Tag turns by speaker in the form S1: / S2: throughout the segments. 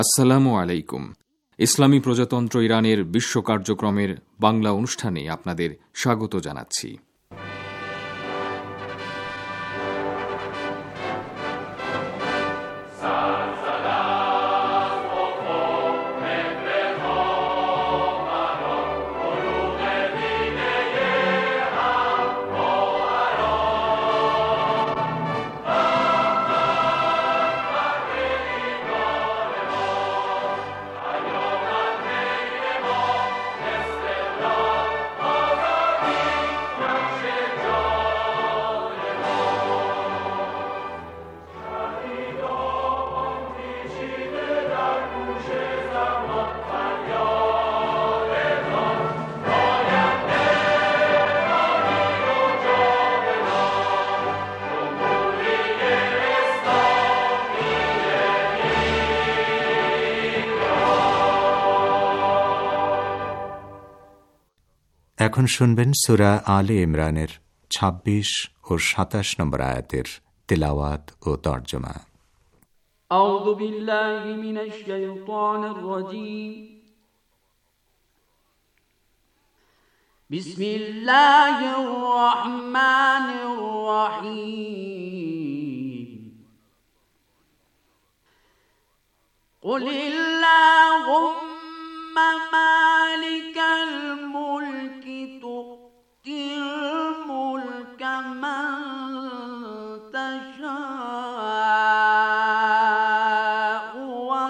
S1: আসসালামু আলাইকুম। ইসলামী প্রজাতন্ত্র ইরানের বিশ্ব কার্যক্রমের বাংলা অনুষ্ঠানে আপনাদের স্বাগত জানাচ্ছি।
S2: এখন শুনবেন সূরা আলে ইমরানের ২৬ ও ২৭ নম্বর আয়াতের তিলাওয়াত ও তরজমা।
S3: আউযু বিল্লাহি মিনাশ শাইতানির রাজীম। বিসমিল্লাহির রাহমানির রাহিম। কুলিল্লাহুম্মা মালিকাল মুলকি তু'তিল মুলকা মান তাশা'উ ওয়া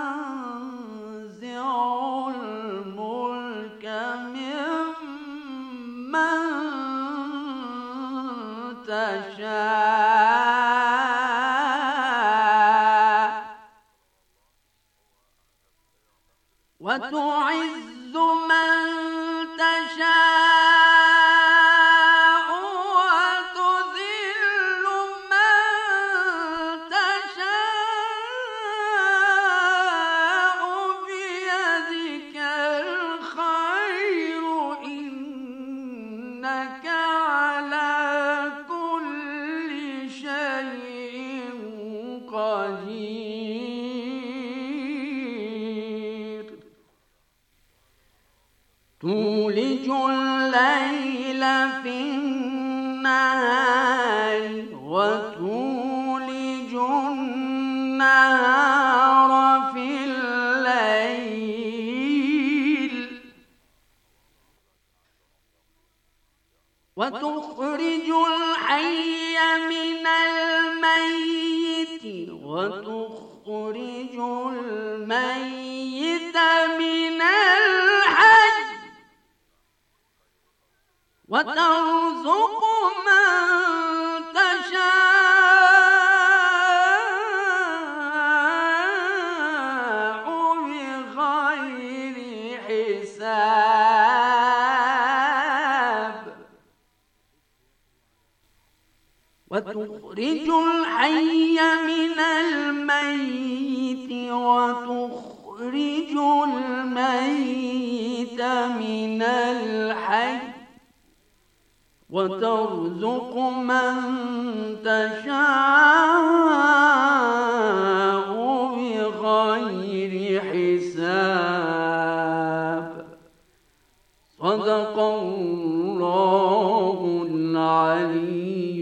S3: তানজি'উল মুলকা মিম্মান তাশা' ওয়া তু'ইজ্জু মান তাশা'উ ওয়া তুযিল্লু মান তাশা'উ বিয়াদিকাল খায়রু ইন্নাকা আলা কুল্লি শাইইন কাদির। তুলিজুল লাইলা ফিন-নাহারি ওয়া তুলিজুন নাহারা ফিল-লাইল ওয়া তুখরিজুল হাইয়্যা মিনাল মাইয়্যিতি ওয়া তুখরিজুল মাইয়্যিতা মিনাল হায়্য ওয়া তারযুকু মান তাশা'উ বিগাইরি হিসাব ওয়া তুখরিজুল হাইয়্যা মিনাল মাইয়্যিতি ওয়া তুখরিজুল মাইয়্যিতা মিনাল হায়্য وترزق من تشاء بغير حساب صدق الله العلي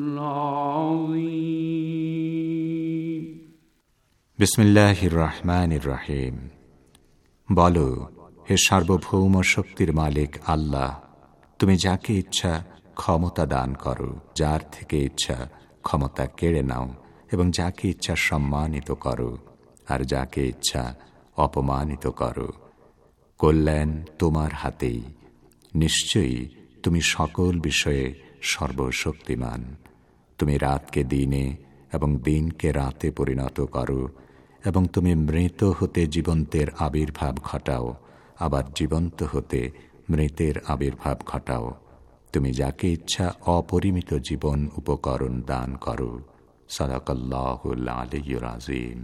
S3: العظيم।
S2: বিসমিল্লাহির রহমানির রহিম। বলো, হে সার্বভৌম শক্তির মালিক আল্লাহ, তুমি যাকে ইচ্ছা ক্ষমতা দান করো, যার থেকে ইচ্ছা ক্ষমতা কেড়ে নাও, এবং যাকে ইচ্ছা সম্মানিত করো আর যাকে ইচ্ছা অপমানিত করো। কল্যাণ তোমার হাতেই, নিশ্চয়ই তুমি সকল বিষয়ে সর্বশক্তিমান। তুমি রাতকে দিনে এবং দিনকে রাতে পরিণত করো, এবং তুমি মৃত হতে জীবন্তের আবির্ভাব ঘটাও, আবার জীবন্ত হতে মৃতের আবির্ভাব ঘটাও। তুমি যাকে ইচ্ছা অপরিমিত জীবন উপকরণ দান করো। সাদাকাল্লাহুল আলিয়্যুল আযীম।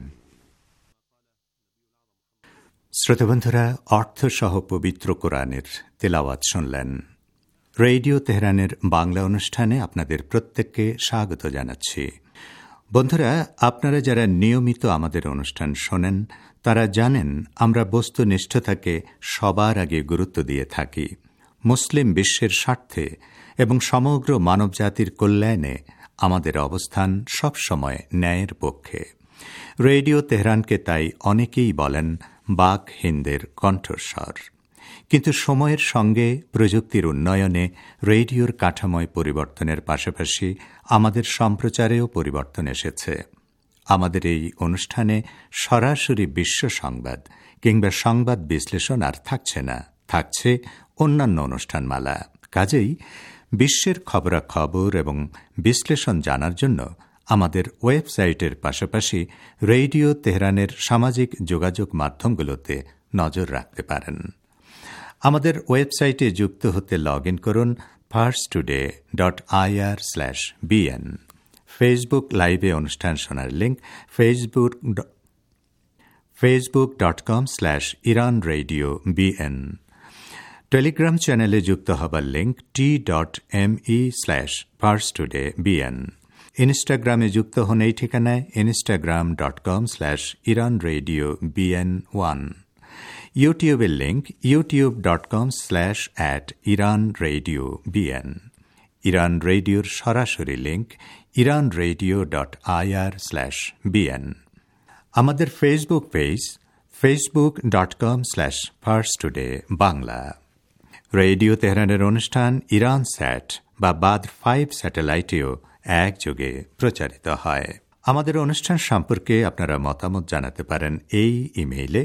S2: শ্রোতাবন্ধুরা, অর্থসহ পবিত্র কোরআনের তেলাওয়াত শুনলেন। রেডিও তেহরানের বাংলা অনুষ্ঠানে আপনাদের প্রত্যেককে স্বাগত জানাচ্ছি। বন্ধুরা, আপনারা যারা নিয়মিত আমাদের অনুষ্ঠান শোনেন তারা জানেন আমরা বস্তুনিষ্ঠতাকে সবার আগে গুরুত্ব দিয়ে থাকি। মুসলিম বিশ্বের স্বার্থে এবং সমগ্র মানবজাতির কল্যাণে আমাদের অবস্থান সবসময় ন্যায়ের পক্ষে। রেডিও তেহরানকে তাই অনেকেই বলেন বাক হিন্দের কণ্ঠস্বর। কিন্তু সময়ের সঙ্গে প্রযুক্তির উন্নয়নে রেডিওর কাঠামোয় পরিবর্তনের পাশাপাশি আমাদের সম্প্রচারেও পরিবর্তন এসেছে। আমাদের এই অনুষ্ঠানে সরাসরি বিশ্ব সংবাদ কিংবা সংবাদ বিশ্লেষণ আর থাকছে না, থাকছে অন্যান্য অনুষ্ঠানমালা। কাজেই বিশ্বের খবরাখবর এবং বিশ্লেষণ জানার জন্য আমাদের ওয়েবসাইটের পাশাপাশি রেডিও তেহরানের সামাজিক যোগাযোগ মাধ্যমগুলোতে নজর রাখতে পারেন। আমাদের ওয়েবসাইটে যুক্ত হতে লগ ইন করুন parstoday.ir/bn। ফেসবুক লাইভে অনুষ্ঠান শোনার লিঙ্ক facebook.com/iranradiobn। টেলিগ্রাম চ্যানেলে যুক্ত হবার লিঙ্ক t.me/parstodaybn। ইনস্টাগ্রামে যুক্ত হন এই ঠিকানায় instagram.com/iranradiobn1। ইউটিউবের লিঙ্ক youtube.com/iranradiobn। ইরান রেডিওর সরাসরি লিঙ্ক iranradio.ir/bn। আমাদের ফেসবুক পেজ facebook.com/parstoday-bangla। রেডিও তেহরানের অনুষ্ঠান ইরান স্যাট বা বাদ 5 স্যাটেলাইটেও একযোগে প্রচারিত হয়। আমাদের অনুষ্ঠান সম্পর্কে আপনারা মতামত জানাতে পারেন এই ইমেইলে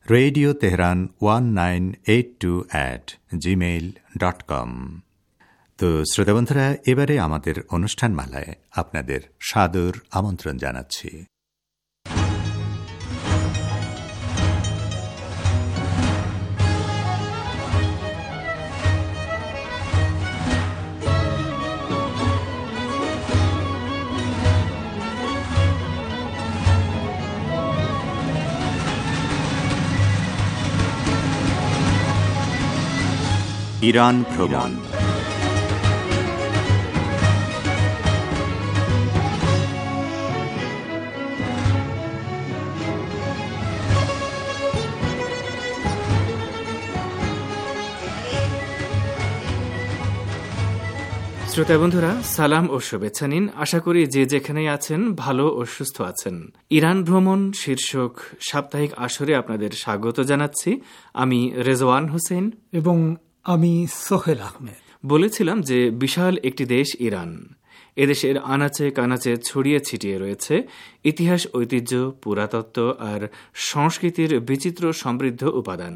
S2: radioteheran1982@gmail.com। তো শ্রোতাবন্ধুরা, এবারে আমাদের অনুষ্ঠানমালায় আপনাদের সাদর আমন্ত্রণ জানাচ্ছি। ইরান ভ্রমণ।
S4: শ্রোতা বন্ধুরা, সালাম ও শুভেচ্ছা নিন। আশা করি যে যেখানেই আছেন ভালো ও সুস্থ আছেন। ইরান ভ্রমণ শীর্ষক সাপ্তাহিক আসরে আপনাদের স্বাগত জানাচ্ছি। আমি রেজওয়ান হোসেন
S5: এবং আমি সোহেল আহমেদ।
S4: বলেছিলাম যে বিশাল একটি দেশ ইরান। এদেশের আনাচে কানাচে ছড়িয়ে ছিটিয়ে রয়েছে ইতিহাস, ঐতিহ্য, পুরাতত্ত্ব আর সংস্কৃতির বিচিত্র সমৃদ্ধ উপাদান।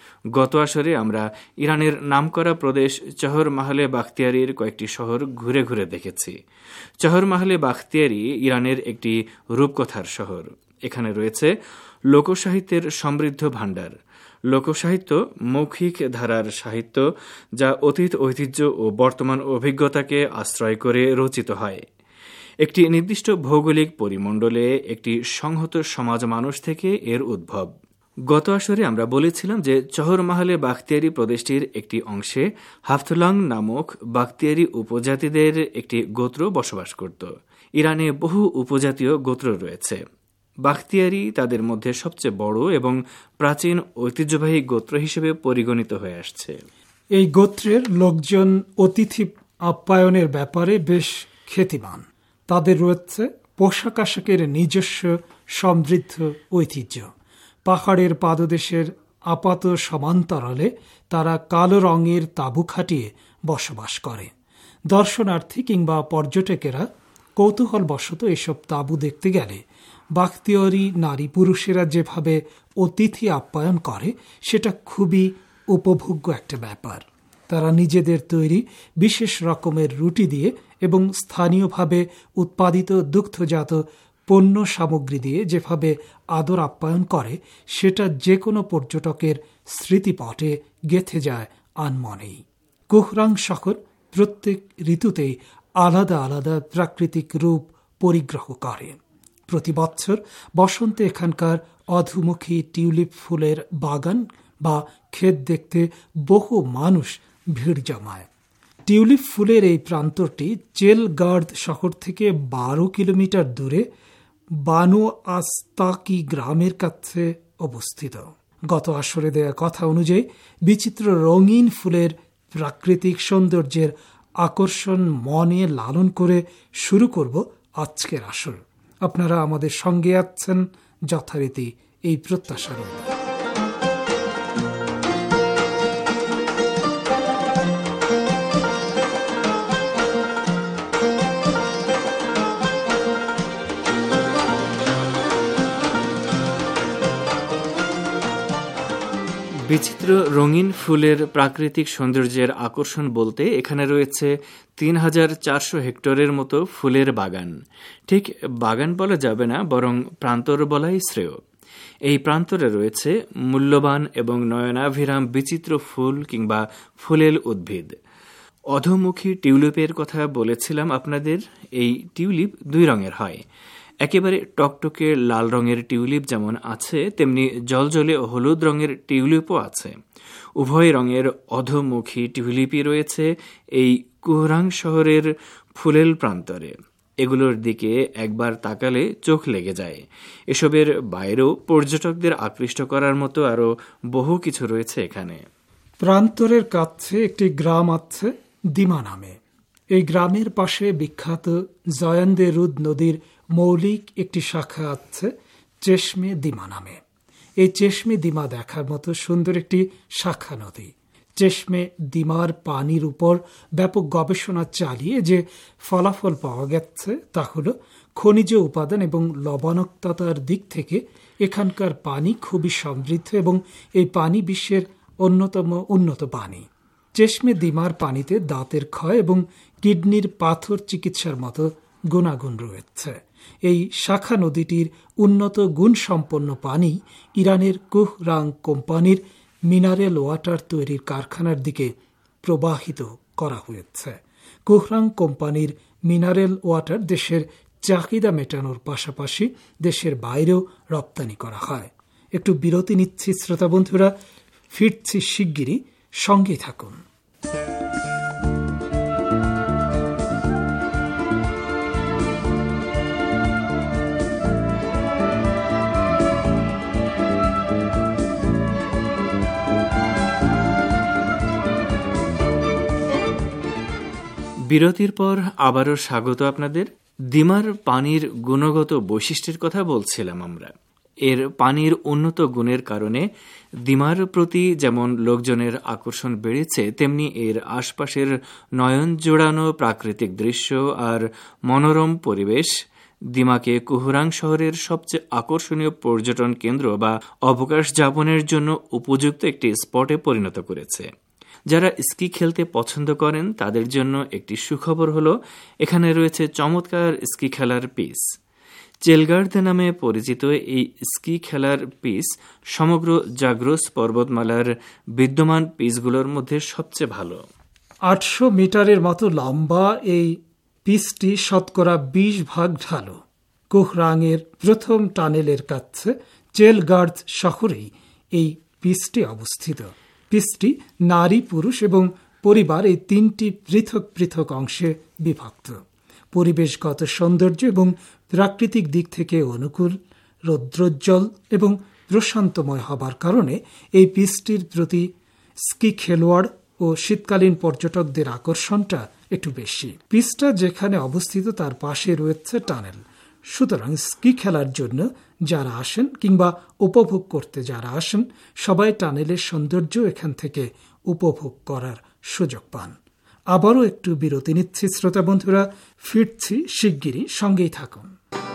S4: গত আসরে আমরা ইরানের নামকরা প্রদেশ চহর মাহলে বাখতিয়ারির কয়েকটি শহর ঘুরে ঘুরে দেখেছি। চহর মাহলে বাখতিয়ারি ইরানের একটি রূপকথার শহর। এখানে রয়েছে লোকসাহিত্যের সমৃদ্ধ ভাণ্ডার। লোকসাহিত্য মৌখিক ধারার সাহিত্য, যা অতীত ঐতিহ্য ও বর্তমান অভিজ্ঞতাকে আশ্রয় করে রচিত হয়। একটি নির্দিষ্ট ভৌগোলিক পরিমণ্ডলে একটি সংহত সমাজ মানুষ থেকে এর উদ্ভব। গত আসরে আমরা বলেছিলাম যে চহর মাহলে বাখতিয়ারি প্রদেশটির একটি অংশে হাফতলাং নামক বাখতিয়ারি উপজাতিদের একটি গোত্র বসবাস করত। ইরানে বহু উপজাতীয় গোত্র রয়েছে। বাখতিয়ারি তাদের মধ্যে সবচেয়ে বড় এবং প্রাচীন ঐতিহ্যবাহী গোত্র হিসেবে পরিগণিত হয়ে আসছে।
S5: এই গোত্রের লোকজন অতিথি আপ্যায়নের ব্যাপারে বেশ খ্যাতিমান। তাদের রয়েছে পোশাক আশাকের নিজস্ব সমৃদ্ধ ঐতিহ্য। পাহাড়ের পাদদেশের আপাত সমান্তরালে তারা কালো রঙের তাঁবু খাটিয়ে বসবাস করে। দর্শনার্থী কিংবা পর্যটকেরা কৌতূহলবশত এসব তাঁবু দেখতে গেলে বাখতিয়ারি নারী পুরুষেরা যেভাবে অতিথি আপ্যায়ন করে সেটা খুবই উপভোগ্য একটা ব্যাপার। তারা নিজেদের তৈরি বিশেষ রকমের রুটি দিয়ে এবং স্থানীয়ভাবে উৎপাদিত দুগ্ধজাত পণ্য সামগ্রী দিয়ে যেভাবে আদর আপ্যায়ন করে সেটা যে কোনো পর্যটকের স্মৃতিপটে গেঁথে যায় আনমনেই। কুহরাং শহর প্রত্যেক ঋতুতেই আলাদা আলাদা প্রাকৃতিক রূপ পরিগ্রহ করে। প্রতি বছর বসন্তে এখানকার অধুমুখী টিউলিপ ফুলের বাগান বা ক্ষেত দেখতে বহু মানুষ ভিড় জমায়। টিউলিপ ফুলের এই প্রান্তরটি চেলগার্দ শহর থেকে 12 কিলোমিটার দূরে বানু আস্তাকি গ্রামের কাছে অবস্থিত। গত আসরে দেয়া কথা অনুযায়ী বিচিত্র রঙিন ফুলের প্রাকৃতিক সৌন্দর্যের আকর্ষণ মনে লালন করে শুরু করব আজকের আসর। আপনারা আমাদের সঙ্গে আছেন যথারীতি এই প্রত্যাশা রইল।
S4: বিচিত্র রঙিন ফুলের প্রাকৃতিক সৌন্দর্যের আকর্ষণ বলতে এখানে রয়েছে ৩,৪০০ হেক্টরের মতো ফুলের বাগান। ঠিক বাগান বলা যাবে না, বরং প্রান্তর বলাই শ্রেয়। এই প্রান্তরে রয়েছে মূল্যবান এবং নয়নাভিরাম বিচিত্র ফুল কিংবা ফুলেল উদ্ভিদ। অধোমুখী টিউলিপের কথা বলেছিলাম আপনাদের। এই টিউলিপ 2 রঙের হয়। একেবারে টকটকে লাল রঙের টিউলিপ যেমন আছে, তেমনি জলজলে হলুদ রঙের টিউলিপও আছে। উভয় রঙের অধোমুখী টিউলিপই রয়েছে এই কুহরাং শহরের ফুলেল প্রান্তরে। এগুলোর দিকে একবার তাকালে চোখ লেগে যায়। এসবের বাইরেও পর্যটকদের আকৃষ্ট করার মতো আরও বহু কিছু রয়েছে এখানে।
S5: প্রান্তরের কাছে একটি গ্রাম আছে দিমা নামে। এই গ্রামের পাশে বিখ্যাত জয়ান্দে রুদ নদীর মৌলিক একটি শাখা আছে চেশমে দিমা নামে। এই চেশমে দিমা দেখার মতো সুন্দর একটি শাখা নদী। চেশমে দিমার পানির উপর ব্যাপক গবেষণা চালিয়ে যে ফলাফল পাওয়া গেছে তা হল খনিজ উপাদান এবং লবণাক্ততার দিক থেকে এখানকার পানি খুবই সমৃদ্ধ এবং এই পানি বিশ্বের অন্যতম উন্নত পানি। চেশমে দিমার পানিতে দাঁতের ক্ষয় এবং কিডনির পাথর চিকিৎসার মতো গুণাগুণ রয়েছে। এই শাখা নদীটির উন্নত গুণসম্পন্ন পানি ইরানের কুহরাং কোম্পানির মিনারেল ওয়াটার তৈরির কারখানার দিকে প্রবাহিত করা হয়েছে। কুহরাং কোম্পানির মিনারেল ওয়াটার দেশের চাহিদা মেটানোর পাশাপাশি দেশের বাইরেও রপ্তানি করা হয়। একটু বিরতি নিচ্ছি শ্রোতা বন্ধুরা, ফিরছি শিগগিরই, সঙ্গেই থাকুন।
S4: বিরতির পর আবারও স্বাগত আপনাদের। দিমার পানির গুণগত বৈশিষ্ট্যের কথা বলছিলাম আমরা। এর পানির উন্নত গুণের কারণে দিমার প্রতি যেমন লোকজনের আকর্ষণ বেড়েছে, তেমনি এর আশপাশের নয়ন জোড়ানো প্রাকৃতিক দৃশ্য আর মনোরম পরিবেশ দিমাকে কুহরাং শহরের সবচেয়ে আকর্ষণীয় পর্যটন কেন্দ্র বা অবকাশ যাপনের জন্য উপযুক্ত একটি স্পটে পরিণত করেছে। যারা স্কি খেলতে পছন্দ করেন তাদের জন্য একটি সুখবর হলো এখানে রয়েছে চমৎকার স্কি খেলার পিচ। চেলগার্দ নামে পরিচিত এই স্কি খেলার পিচ সমগ্র জাগ্রোস পর্বতমালার বিদ্যমান পিচগুলোর মধ্যে সবচেয়ে ভালো।
S5: 800 মিটারের মতো লম্বা এই পিচটি শতকরা 20 ভাগ ঢালু। কুহরাংয়ের প্রথম টানেলের কাছে চেলগার্দ শহরেই এই পিচটি অবস্থিত। পিচটি নারী, পুরুষ এবং পরিবার এই 3টি পৃথক পৃথক অংশে বিভক্ত। পরিবেশগত সৌন্দর্য এবং প্রাকৃতিক দিক থেকে অনুকূল, রৌদ্রোজ্জ্বল এবং প্রশান্তময় হবার কারণে এই পিচটির প্রতি স্কি খেলোয়াড় ও শীতকালীন পর্যটকদের আকর্ষণটা একটু বেশি। পিচটা যেখানে অবস্থিত তার পাশে রয়েছে টানেল। সুতরাং স্কি খেলার জন্য যারা আসেন কিংবা উপভোগ করতে যারা আসেন সবাই টানেলের সৌন্দর্য এখান থেকে উপভোগ করার সুযোগ পান। আবারও একটু বিরতি নিচ্ছি শ্রোতা বন্ধুরা, ফিরছি শিগগিরই, সঙ্গেই থাকুন।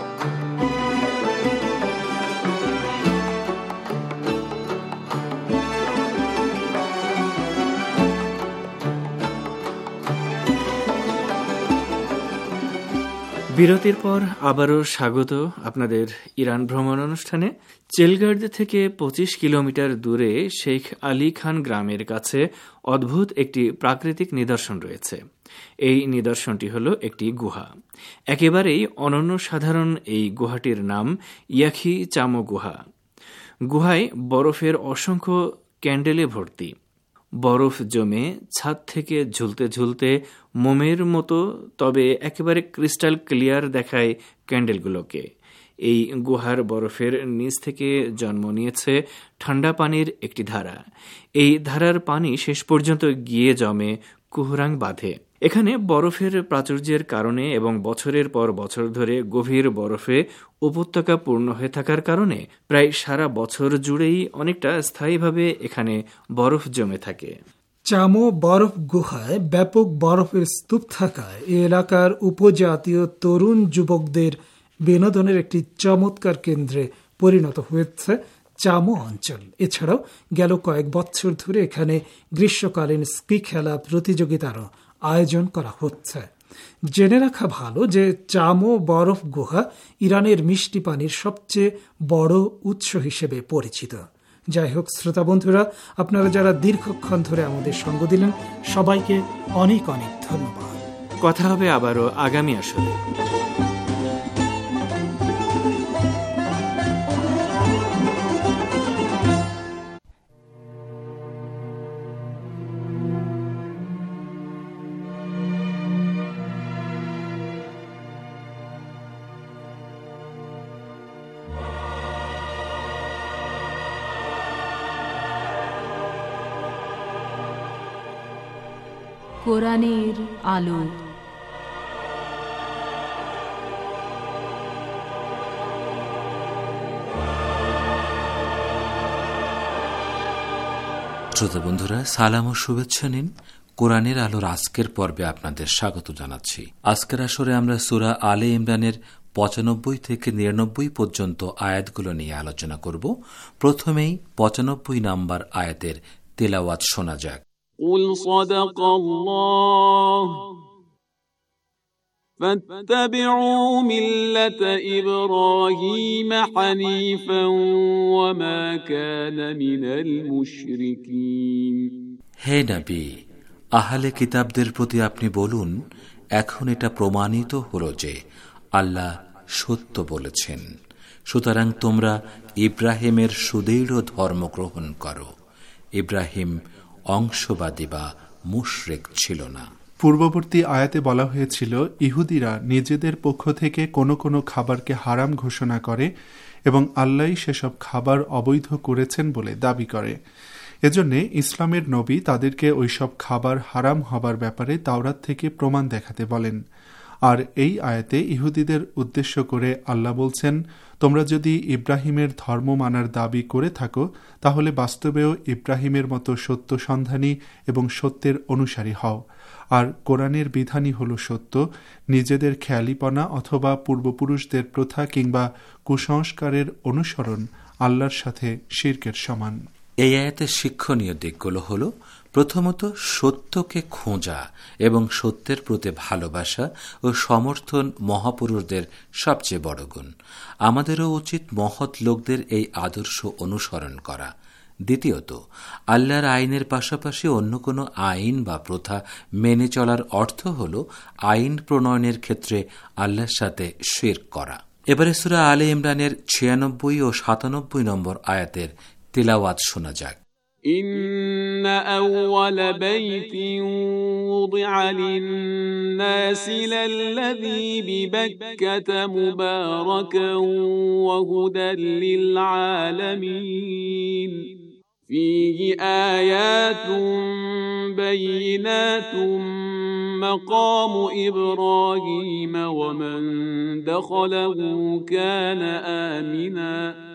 S4: বিরতির পর আবারও স্বাগত আপনাদের ইরান ভ্রমণ অনুষ্ঠানে। চেলগার্দ থেকে 25 কিলোমিটার দূরে শেখ আলী খান গ্রামের কাছে অদ্ভুত একটি প্রাকৃতিক নিদর্শন রয়েছে। এই নিদর্শনটি হল একটি গুহা। একেবারেই অনন্য সাধারণ এই গুহাটির নাম ইয়াখি চামো গুহা। গুহায় বরফের অসংখ্য ক্যান্ডেলে ভর্তি। বরফ জমে ছাদ থেকে ঝুলতে ঝুলতে মোমের মতো, তবে একেবারে ক্রিস্টাল ক্লিয়ার দেখায় ক্যান্ডেলগুলোকে। এই গুহার বরফের নিচ থেকে জন্ম নিয়েছে ঠান্ডা পানির একটি ধারা। এই ধারার পানি শেষ পর্যন্ত গিয়ে জমে কুহরাং বাঁধে। এখানে বরফের প্রাচুর্যের কারণে এবং বছরের পর বছর ধরে গভীর বরফে উপত্যকা পূর্ণ হয়ে থাকার কারণে প্রায় সারা বছর জুড়েই অনেকটা স্থায়ীভাবে এখানে বরফ জমে থাকে।
S5: চামো বরফ গুহায় ব্যাপক বরফের স্তূপ থাকায় এ এলাকার উপজাতীয় তরুণ যুবকদের বিনোদনের একটি চমৎকার কেন্দ্রে পরিণত হয়েছে চামো অঞ্চল। এছাড়াও গেল কয়েক বছর ধরে এখানে গ্রীষ্মকালীন স্কি খেলা প্রতিযোগিতারও আয়োজন করা হচ্ছে। জেনে রাখা ভালো যে চামো বরফ গুহা ইরানের মিষ্টি পানির সবচেয়ে বড় উৎস হিসেবে পরিচিত। যাই হোক শ্রোতা বন্ধুরা, আপনারা যারা দীর্ঘক্ষণ ধরে আমাদের সঙ্গ দিলেন সবাইকে অনেক অনেক ধন্যবাদ।
S4: কথা হবে আবারও আগামী আসরে।
S6: কোরআনের আলো।
S2: শ্রোতা বন্ধুরা, সালাম ও শুভেচ্ছা নিন। কোরআনের আলোর আজকের পর্বে আপনাদের স্বাগত জানাচ্ছি। আজকের আসরে আমরা সূরা আলে ইমরানের 95 থেকে 99 পর্যন্ত আয়াতগুলো নিয়ে আলোচনা করব। প্রথমেই 95 নম্বর আয়াতের তেলাওয়াত শোনা যাক।
S3: قل صدق الله فاتبعوا ملة إبراهيم حنيفا وما كان من المشركين।
S2: হে নবী, আহলে কিতাবদের প্রতি আপনি বলুন, এখন এটা প্রমাণিত হলো যে আল্লাহ সত্য বলেছেন, সুতরাং তোমরা ইব্রাহিমের সুদৃঢ় ধর্ম গ্রহণ করো। ইব্রাহিম অংশবাদী বা মুশরিক ছিল না।
S7: পূর্ববর্তী আয়াতে বলা হয়েছিল ইহুদিরা নিজেদের পক্ষ থেকে কোনো কোনো খাবারকে হারাম ঘোষণা করে এবং আল্লাহই সেসব খাবার অবৈধ করেছেন বলে দাবি করে। এজন্য ইসলামের নবী তাদেরকে ওইসব খাবার হারাম হবার ব্যাপারে তাওরাত থেকে প্রমাণ দেখাতে বলেন। আর এই আয়াতে ইহুদিদের উদ্দেশ্য করে আল্লাহ বলছেন, তোমরা যদি ইব্রাহিমের ধর্ম মানার দাবি করে থাকো তাহলে বাস্তবেও ইব্রাহিমের মতো সত্য সন্ধানী এবং সত্যের অনুসারী হও। আর কোরআনের বিধানই হল সত্য। নিজেদের খেয়ালিপনা অথবা পূর্বপুরুষদের প্রথা কিংবা কুসংস্কারের অনুসরণ আল্লাহর সাথে শিরকের সমান।
S2: এই আয়াতের শিক্ষণীয় দিকগুলো হল, প্রথমত সত্যকে খোঁজা এবং সত্যের প্রতি ভালোবাসা ও সমর্থন মহাপুরুষদের সবচেয়ে বড় গুণ। আমাদেরও উচিত মহৎ লোকদের এই আদর্শ অনুসরণ করা। দ্বিতীয়ত, আল্লাহর আইনের পাশাপাশি অন্য কোনো আইন বা প্রথা মেনে চলার অর্থ হল আইন প্রণয়নের ক্ষেত্রে আল্লাহর সাথে শিরক করা। এবারে সূরা আলে ইমরানের 96 ও 97 নম্বর আয়াতের তিলাওয়াত শোনা যাক।
S3: إن أول بيت وضع للناس للذي ببكة مباركا وهدى للعالمين فيه آيات بينات مقام إبراهيم ومن دخله كان آمنا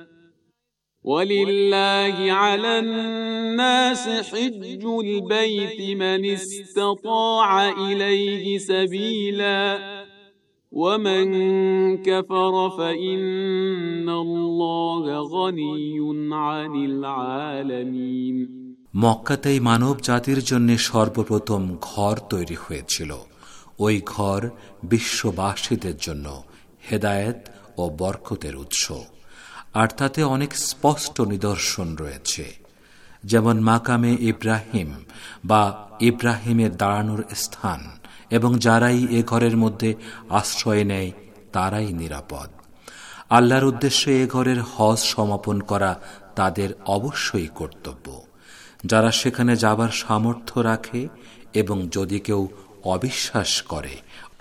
S3: ولله على الناس حج البيت من استطاع إليه سبيلا ومن كفر فإن الله غني عن العالمين।
S2: মক্কাতেই মানব জাতির জন্য সর্বপ্রথম ঘর তৈরি হয়েছিল। ওই ঘর বিশ্ববাসীদের জন্য হেদায়েত ও বরকতের উৎস। আর তাতে অনেক স্পষ্ট নিদর্শন রয়েছে, যেমন মাকামে ইব্রাহিম বা ইব্রাহিমের দাঁড়ানোর স্থান, এবং যারাই এ ঘরের মধ্যে আশ্রয় নেয় তারাই নিরাপদ। আল্লাহর উদ্দেশ্যে এ ঘরের হজ সমাপন করা তাদের অবশ্যই কর্তব্য। যারা সেখানে যাবার সামর্থ্য রাখে এবং যদি কেউ অবিশ্বাস করে,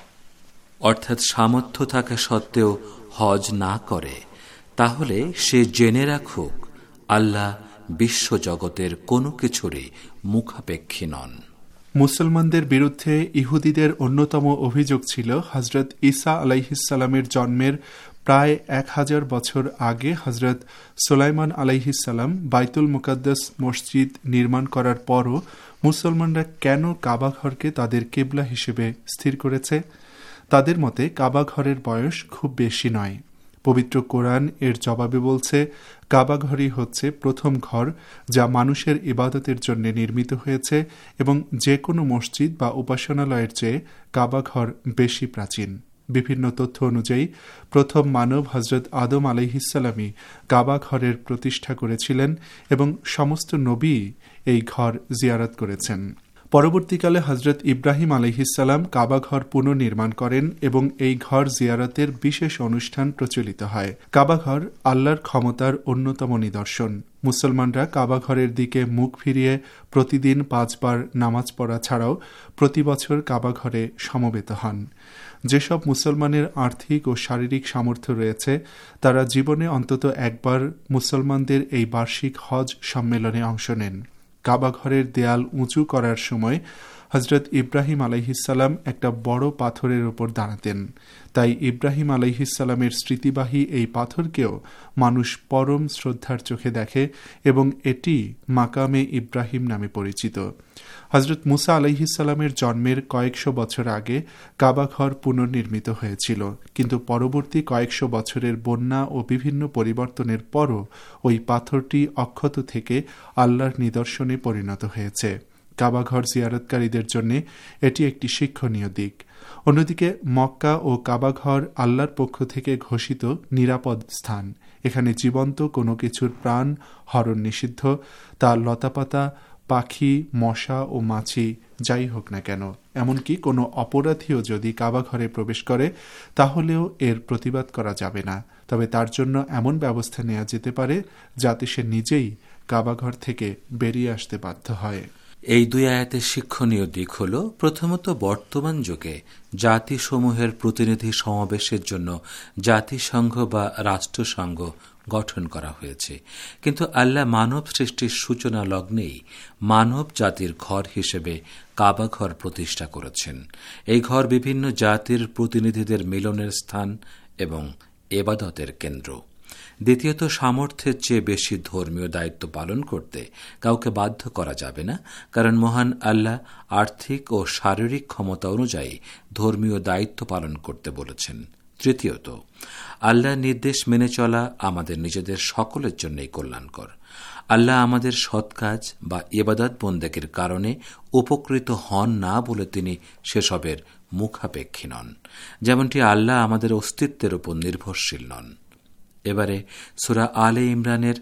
S2: অর্থাৎ সামর্থ্য থাকা সত্ত্বেও হজ না করে, তাহলে সে জেনে রাখুক আল্লাহ বিশ্বজগতের কোনো কিছুরই মুখাপেক্ষী নন।
S7: মুসলমানদের বিরুদ্ধে ইহুদিদের অন্যতম অভিযোগ ছিল হজরত ঈসা আলাইহিসসালামের জন্মের প্রায় 1000 বছর আগে হজরত সুলাইমান আলাইহিসসালাম বাইতুল মুকাদ্দাস মসজিদ নির্মাণ করার পরও মুসলমানরা কেন কাবা ঘরকে তাদের কিবলা হিসেবে স্থির করেছে। তাদের মতে কাবা ঘরের বয়স খুব বেশি নয়। পবিত্র কোরআন এর জবাবে বলছে, কাবা ঘরই হচ্ছে প্রথম ঘর যা মানুষের ইবাদতের জন্য নির্মিত হয়েছে এবং যে কোনো মসজিদ বা উপাসনালয়ের চেয়ে কাবা ঘর বেশি প্রাচীন। বিভিন্ন তথ্য অনুযায়ী প্রথম মানব হজরত আদম আলাইহিসসালামই কাবা ঘরের প্রতিষ্ঠা করেছিলেন এবং সমস্ত নবী এই ঘর জিয়ারত করেছেন। পরবর্তীকালে হজরত ইব্রাহিম আলাইহিসসালাম কাবা ঘর পুনর্নির্মাণ করেন এবং এই ঘর জিয়ারতের বিশেষ অনুষ্ঠান প্রচলিত হয়। কাবা ঘর আল্লাহর ক্ষমতার অন্যতম নিদর্শন। মুসলমানরা কাবা ঘরের দিকে মুখ ফিরিয়ে প্রতিদিন 5 বার নামাজ পড়া ছাড়াও প্রতি বছর কাবা ঘরে সমবেত হন। যেসব মুসলমানের আর্থিক ও শারীরিক সামর্থ্য রয়েছে তারা জীবনে অন্তত একবার মুসলমানদের এই বার্ষিক হজ সম্মেলনে অংশ নেন। কাবা ঘরের দেয়াল উঁচু করার সময় হজরত ইব্রাহিম আলাইহিসসালাম একটা বড় পাথরের উপর দাঁড়াতেন। তাই ইব্রাহিম আলাইহিসসালামের স্মৃতিবাহী এই পাথরকেও মানুষ পরম শ্রদ্ধার চোখে দেখে এবং এটি মাকামে ইব্রাহিম নামে পরিচিত। হজরত মুসা আলাইহিসসালামের জন্মের কয়েকশো বছর আগে কাবা ঘর পুনর্নির্মিত হয়েছিল, কিন্তু পরবর্তী কয়েকশো বছরের বন্যা ও বিভিন্ন পরিবর্তনের পরও ওই পাথরটি অক্ষত থেকে আল্লাহর নিদর্শনে পরিণত হয়েছে। কাবা ঘর জিয়ারতকারীদের জন্য এটি একটি শিক্ষণীয় দিক। অন্যদিকে মক্কা ও কাবা ঘর আল্লাহর পক্ষ থেকে ঘোষিত নিরাপদ স্থান। এখানে জীবন্ত কোনো কিছুর প্রাণ হরণ নিষিদ্ধ, তা লতাপাতা, পাখি, মশা ও মাছি যাই হোক না কেন। এমনকি কোনো অপরাধীও যদি কাবা ঘরে প্রবেশ করে তাহলেও এর প্রতিবাদ করা যাবে না, তবে তার জন্য এমন ব্যবস্থা নেওয়া যেতে পারে যাতে সে নিজেই কাবা ঘর থেকে বেরিয়ে আসতে বাধ্য হয়।
S2: এই 2 আয়াতের শিক্ষণীয় দিক হল, প্রথমত বর্তমান যুগে জাতিসমূহের প্রতিনিধি সমাবেশের জন্য জাতিসংঘ বা রাষ্ট্রসংঘ গঠন করা হয়েছে, কিন্তু আল্লাহ মানব সৃষ্টির সূচনা লগ্নেই মানব জাতির ঘর হিসেবে কাবা ঘর প্রতিষ্ঠা করেছেন। এই ঘর বিভিন্ন জাতির প্রতিনিধিদের মিলনের স্থান এবং ইবাদতের কেন্দ্র। দ্বিতীয়ত, সামর্থ্যের চেয়ে বেশি ধর্মীয় দায়িত্ব পালন করতে কাউকে বাধ্য করা যাবে না, কারণ মহান আল্লাহ আর্থিক ও শারীরিক ক্ষমতা অনুযায়ী ধর্মীয় দায়িত্ব পালন করতে বলেছেন। তৃতীয়ত, আল্লাহর নির্দেশ মেনে চলা আমাদের নিজেদের সকলের জন্যই কল্যাণকর। আল্লাহ আমাদের সৎ কাজ বা ইবাদত বন্দেগীর কারণে উপকৃত হন না বলে তিনি সেসবের মুখাপেক্ষী নন, যেমনটি আল্লাহ আমাদের অস্তিত্বের উপর নির্ভরশীল নন। এবারে সূরা আলে ইমরানের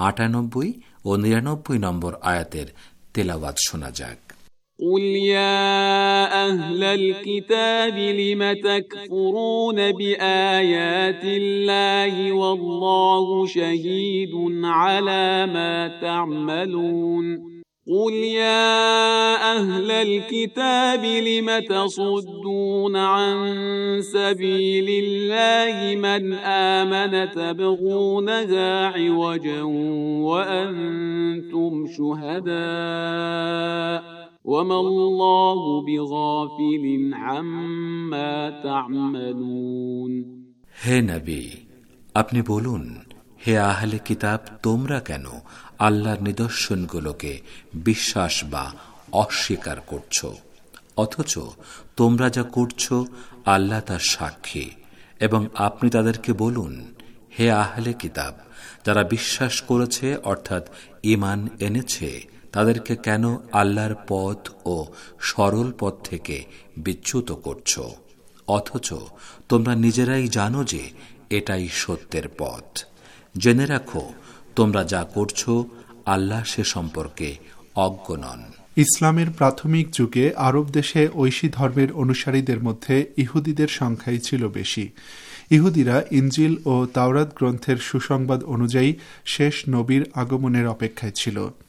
S2: ৯৮ ও ৯৯ নম্বর আয়াতের তেলাওয়াত শোনা যাক।
S3: قُلْ يَا أَهْلَ الْكِتَابِ لِمَ تَكْفُرُونَ بِآيَاتِ اللَّهِ وَاللَّهُ شَهِيدٌ عَلَى مَا تَعْمَلُونَ قُلْ يَا أَهْلَ الْكِتَابِ لِمَ تَصُدُّونَ عَن سَبِيلِ اللَّهِ مَنْ آمَنَ تَبْغُونَهَا عِوَجًا وَأَنْتُمْ شُهَدَاءُ وَمَا اللَّهُ بِغَافِلٍ عَمَّا تَعْمَلُونَ
S2: হে নবী, আপনি বলুন, হে আহলে কিতাব, তোমরা কেন আল্লাহর নিদর্শনগুলোকে বিশ্বাস বা অস্বীকার করছ, অথচ তোমরা যা করছ আল্লাহ তার সাক্ষী। এবং আপনি তাদেরকে বলুন, হে আহলে কিতাব, যারা বিশ্বাস করেছে অর্থাৎ ঈমান এনেছে, তাদেরকে কেন আল্লাহর পথ ও সরল পথ থেকে বিচ্যুত করছ, অথচ তোমরা নিজেরাই জানো যে এটাই সত্যের পথ। জেনে রাখো, তোমরা যা করছো আল্লাহ সে সম্পর্কে অজ্ঞ নন।
S7: ইসলামের প্রাথমিক যুগে আরব দেশে ঐশী ধর্মের অনুসারীদের মধ্যে ইহুদিদের সংখ্যাই ছিল বেশি। ইহুদিরা ইনজিল ও তাওরাত গ্রন্থের সুসংবাদ অনুযায়ী শেষ নবীর আগমনের অপেক্ষায় ছিল।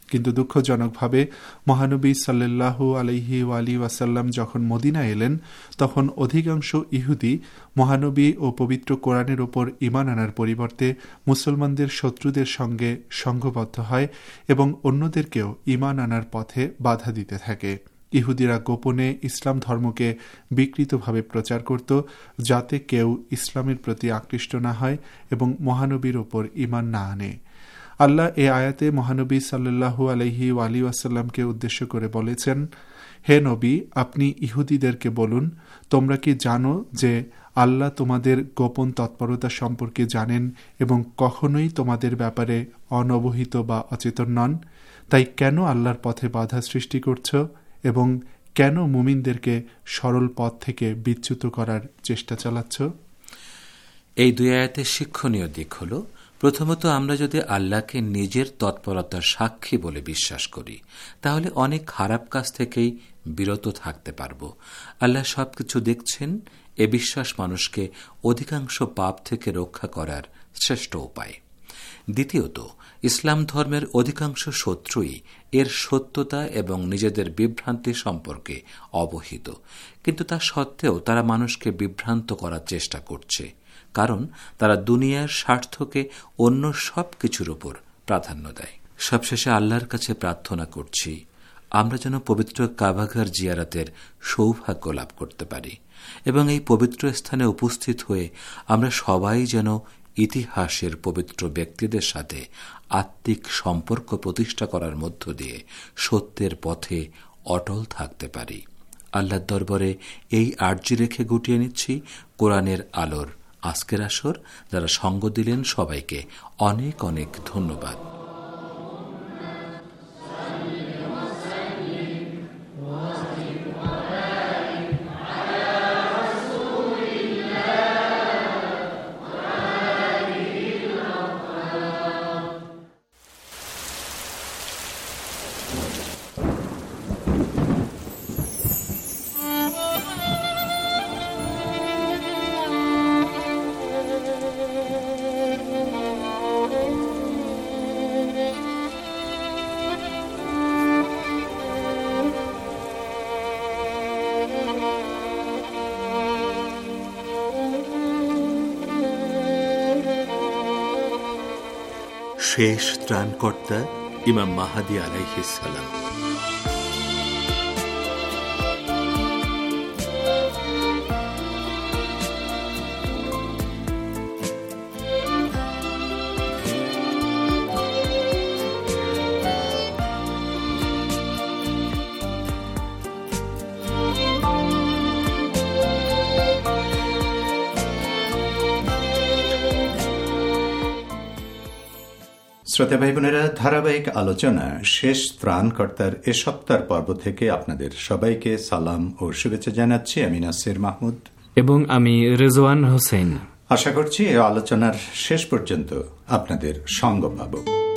S7: কিন্তু দুঃখজনকভাবে মহানবী সাল্লাল্লাহু আলাইহি ওয়াসাল্লাম যখন মদিনা এলেন, তখন অধিকাংশ ইহুদি মহানবী ও পবিত্র কোরআনের ওপর ঈমান আনার পরিবর্তে মুসলমানদের শত্রুদের সঙ্গে সংঘবদ্ধ হয় এবং অন্যদেরকেও ঈমান আনার পথে বাধা দিতে থাকে। ইহুদিরা গোপনে ইসলাম ধর্মকে বিকৃতভাবে প্রচার করত, যাতে কেউ ইসলামের প্রতি আকৃষ্ট না হয় এবং মহানবীর ওপর ঈমান না আনে। আল্লাহ এ আয়াতে মহানবী সাল্লাল্লাহু আলাইহি ওয়াসাল্লামকে উদ্দেশ্য করে বলেছেন, হে নবী, আপনি ইহুদিদেরকে বলুন, তোমরা কি জানো যে আল্লাহ তোমাদের গোপন তৎপরতা সম্পর্কে জানেন এবং কখনোই তোমাদের ব্যাপারে অনবহিত বা অচেতন নন? তাই কেন আল্লাহর পথে বাধা সৃষ্টি করছ এবং কেন মুমিনদেরকে সরল পথ থেকে বিচ্যুত করার চেষ্টা চালাচ্ছ?
S2: এই দুই আয়াতের শিক্ষণীয় দিক হল, প্রথমত, আমরা যদি আল্লাহকে নিজের তৎপরতার সাক্ষী বলে বিশ্বাস করি, তাহলে অনেক খারাপ কাজ থেকেই বিরত থাকতে পারব। আল্লাহ সবকিছু দেখছেন, এ বিশ্বাস মানুষকে অধিকাংশ পাপ থেকে রক্ষা করার শ্রেষ্ঠ উপায়। দ্বিতীয়ত, ইসলাম ধর্মের অধিকাংশ শত্রুই এর সত্যতা এবং নিজেদের বিভ্রান্তি সম্পর্কে অবহিত, কিন্তু তা সত্ত্বেও তারা মানুষকে বিভ্রান্ত করার চেষ্টা করছে, কারণ তারা দুনিয়ার স্বার্থকে অন্য সব কিছুর উপর প্রাধান্য দেয়। সবশেষে আল্লাহর কাছে প্রার্থনা করছি, আমরা যেন পবিত্র কাবাঘর জিয়ারতের সৌভাগ্য লাভ করতে পারি এবং এই পবিত্র স্থানে উপস্থিত হয়ে আমরা সবাই যেন ইতিহাসের পবিত্র ব্যক্তিদের সাথে আত্মিক সম্পর্ক প্রতিষ্ঠা করার মধ্য দিয়ে সত্যের পথে অটল থাকতে পারি। আল্লাহর দরবারে এই আরজি রেখে গুটিয়ে নিচ্ছি কোরআনের আলোর আজকের আসর। যারা সঙ্গ দিলেন সবাইকে অনেক অনেক ধন্যবাদ। শেষ ত্রাণকর্তা ইমাম মাহদী আলাইহিস সালাম।
S8: শ্রোতা ভাই বোনেরা, ধারাবাহিক আলোচনা শেষ ত্রাণকর্তার এ সপ্তাহের পর্ব থেকে আপনাদের সবাইকে সালাম ও শুভেচ্ছা জানাচ্ছি। আমি নাসির মাহমুদ
S4: এবং আমি রেজওয়ান হোসেন।
S8: আশা করছি এই আলোচনার শেষ পর্যন্ত আপনাদের সঙ্গ পাব।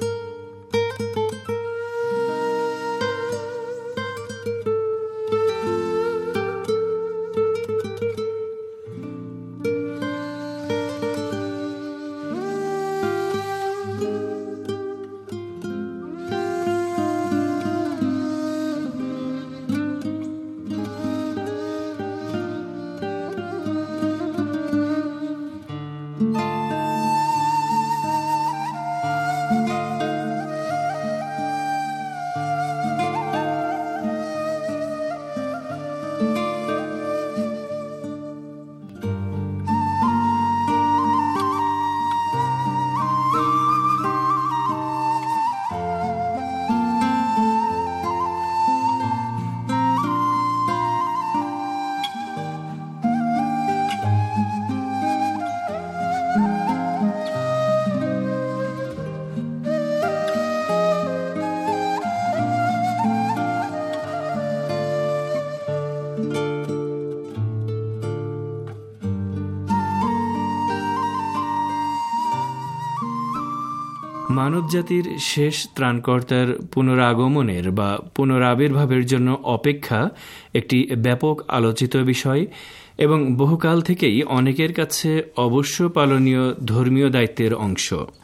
S4: মানবজাতির শেষ ত্রাণকর্তার পুনরাগমনের বা পুনরাবির্ভাবের জন্য অপেক্ষা একটি ব্যাপক আলোচিত বিষয় এবং বহুকাল থেকেই অনেকের কাছে অবশ্য পালনীয় ধর্মীয় দায়িত্বের অংশ।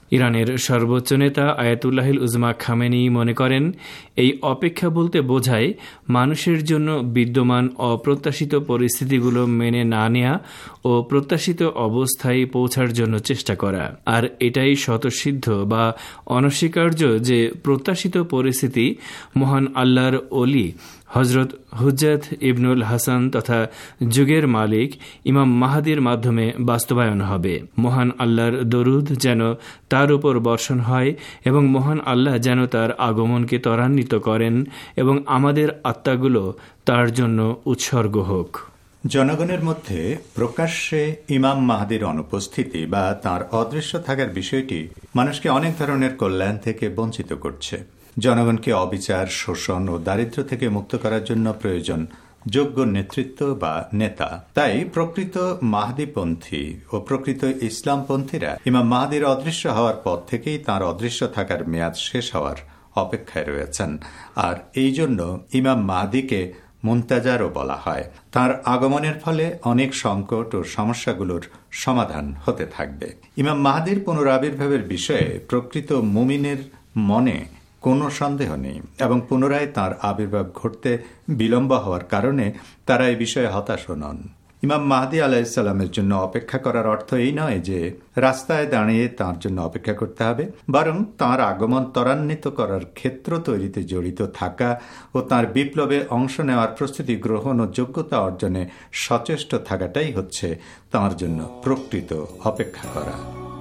S4: ইরানের সর্বোচ্চ নেতা আয়াতুল্লাহিল উজমা খামেনি মনে করেন, এই অপেক্ষা বলতে বোঝায় মানুষের জন্য বিদ্যমান অপ্রত্যাশিত পরিস্থিতিগুলো মেনে না নেয়া ও প্রত্যাশিত অবস্থায় পৌঁছার জন্য চেষ্টা করা। আর এটাই স্বতঃসিদ্ধ বা অনস্বীকার্য যে প্রত্যাশিত পরিস্থিতি মহান আল্লাহর ওলি হজরত হুজ্জাত ইবনুল হাসান তথা যুগের মালিক ইমাম মাহাদির মাধ্যমে বাস্তবায়ন হবে। মহান আল্লাহর দরুদ যেন তার উপর বর্ষণ হয় এবং মহান আল্লাহ যেন তার আগমনকে ত্বরান্বিত করেন এবং আমাদের আত্মাগুলো তার জন্য উৎসর্গ হোক।
S8: জনগণের মধ্যে প্রকাশ্যে ইমাম মাহাদির অনুপস্থিতি বা তার অদৃশ্য থাকার বিষয়টি মানুষকে অনেক ধরনের কল্যাণ থেকে বঞ্চিত করছে। জনগণকে অবিচার, শোষণ ও দারিদ্র্য থেকে মুক্ত করার জন্য প্রয়োজন যোগ্য নেতৃত্ব বা নেতা। তাই প্রকৃত মাহদিপন্থী ও প্রকৃত ইসলামপন্থীরা ইমাম মাহাদির অদৃশ্য হওয়ার পর থেকেই তাঁর অদৃশ্য থাকার মেয়াদ শেষ হওয়ার অপেক্ষায় রয়েছেন। আর এই জন্য ইমাম মাহাদিকে মুনতাজারও বলা হয়। তার আগমনের ফলে অনেক সংকট ও সমস্যাগুলোর সমাধান হতে থাকবে। ইমাম মাহাদির পুনরাবির্ভাবের বিষয়ে প্রকৃত মুমিনের মনে কোনো সন্দেহ নেই এবং পুনরায় তাঁর আবির্ভাব ঘটতে বিলম্ব হওয়ার কারণে তারা এই বিষয়ে হতাশ নন। ইমাম মাহদি আলাইহিসসালামের জন্য অপেক্ষা করার অর্থ এই নয় যে রাস্তায় দাঁড়িয়ে তাঁর জন্য অপেক্ষা করতে হবে, বরং তাঁর আগমন ত্বরান্বিত করার ক্ষেত্র তৈরিতে জড়িত থাকা ও তাঁর বিপ্লবে অংশ নেওয়ার প্রস্তুতি গ্রহণ ও যোগ্যতা অর্জনে সচেষ্ট থাকাটাই হচ্ছে তাঁর জন্য প্রকৃত অপেক্ষা করা।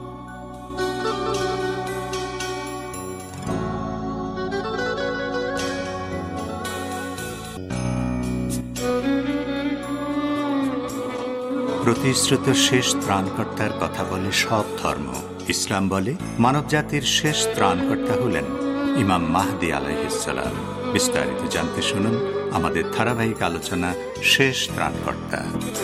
S8: প্রতিশ্রুত শেষ ত্রাণকর্তার কথা বলে সব ধর্ম। ইসলাম বলে মানবজাতির শেষ ত্রাণকর্তা হলেন ইমাম মাহদি আলাইহিসসালাম। বিস্তারিত জানতে শুনুন আমাদের ধারাবাহিক আলোচনা শেষ ত্রাণকর্তা।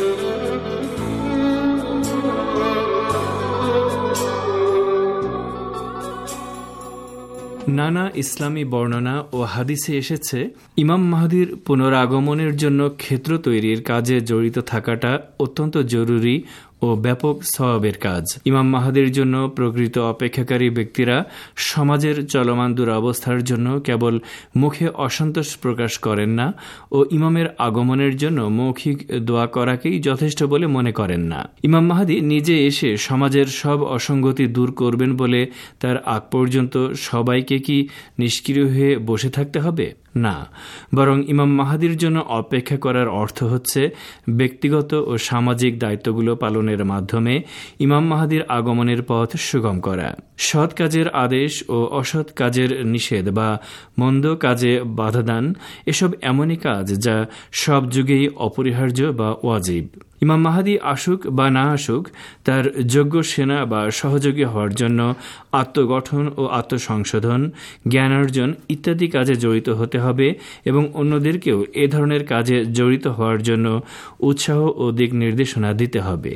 S4: নানা ইসলামী বর্ণনা ও হাদিসে এসেছে ইমাম মাহদির পুনরাগমনের জন্য ক্ষেত্র তৈরির কাজে জড়িত থাকাটা অত্যন্ত জরুরি ও ব্যাপক সওয়াবের কাজ। ইমাম মাহদির জন্য প্রকৃত অপেক্ষাকারী ব্যক্তিরা সমাজের চলমান দুরবস্থার জন্য কেবল মুখে অসন্তোষ প্রকাশ করেন না ও ইমামের আগমনের জন্য মৌখিক দোয়া করাকেই যথেষ্ট বলে মনে করেন না। ইমাম মাহদি নিজে এসে সমাজের সব অসঙ্গতি দূর করবেন বলে তার আগ পর্যন্ত সবাইকে কি নিষ্ক্রিয় হয়ে বসে থাকতে হবে? না, বরং ইমাম মাহাদির জন্য অপেক্ষা করার অর্থ হচ্ছে ব্যক্তিগত ও সামাজিক দায়িত্বগুলো পালনের মাধ্যমে ইমাম মাহাদির আগমনের পথ সুগম করা। সৎ কাজের আদেশ ও অসৎ কাজের নিষেধ বা মন্দ কাজে বাধা দান, এসব এমনই কাজ যা সব যুগেই অপরিহার্য বা ওয়াজিব। ইমাম মাহাদি আসুক বা না আসুক, তার যোগ্য সেনা বা সহযোগী হওয়ার জন্য আত্মগঠন ও আত্মসংশোধন, জ্ঞানার্জন ইত্যাদি কাজে জড়িত হতে হবে এবং অন্যদেরকেও এ ধরনের কাজে জড়িত হওয়ার জন্য উৎসাহ ও দিক নির্দেশনা দিতে হবে।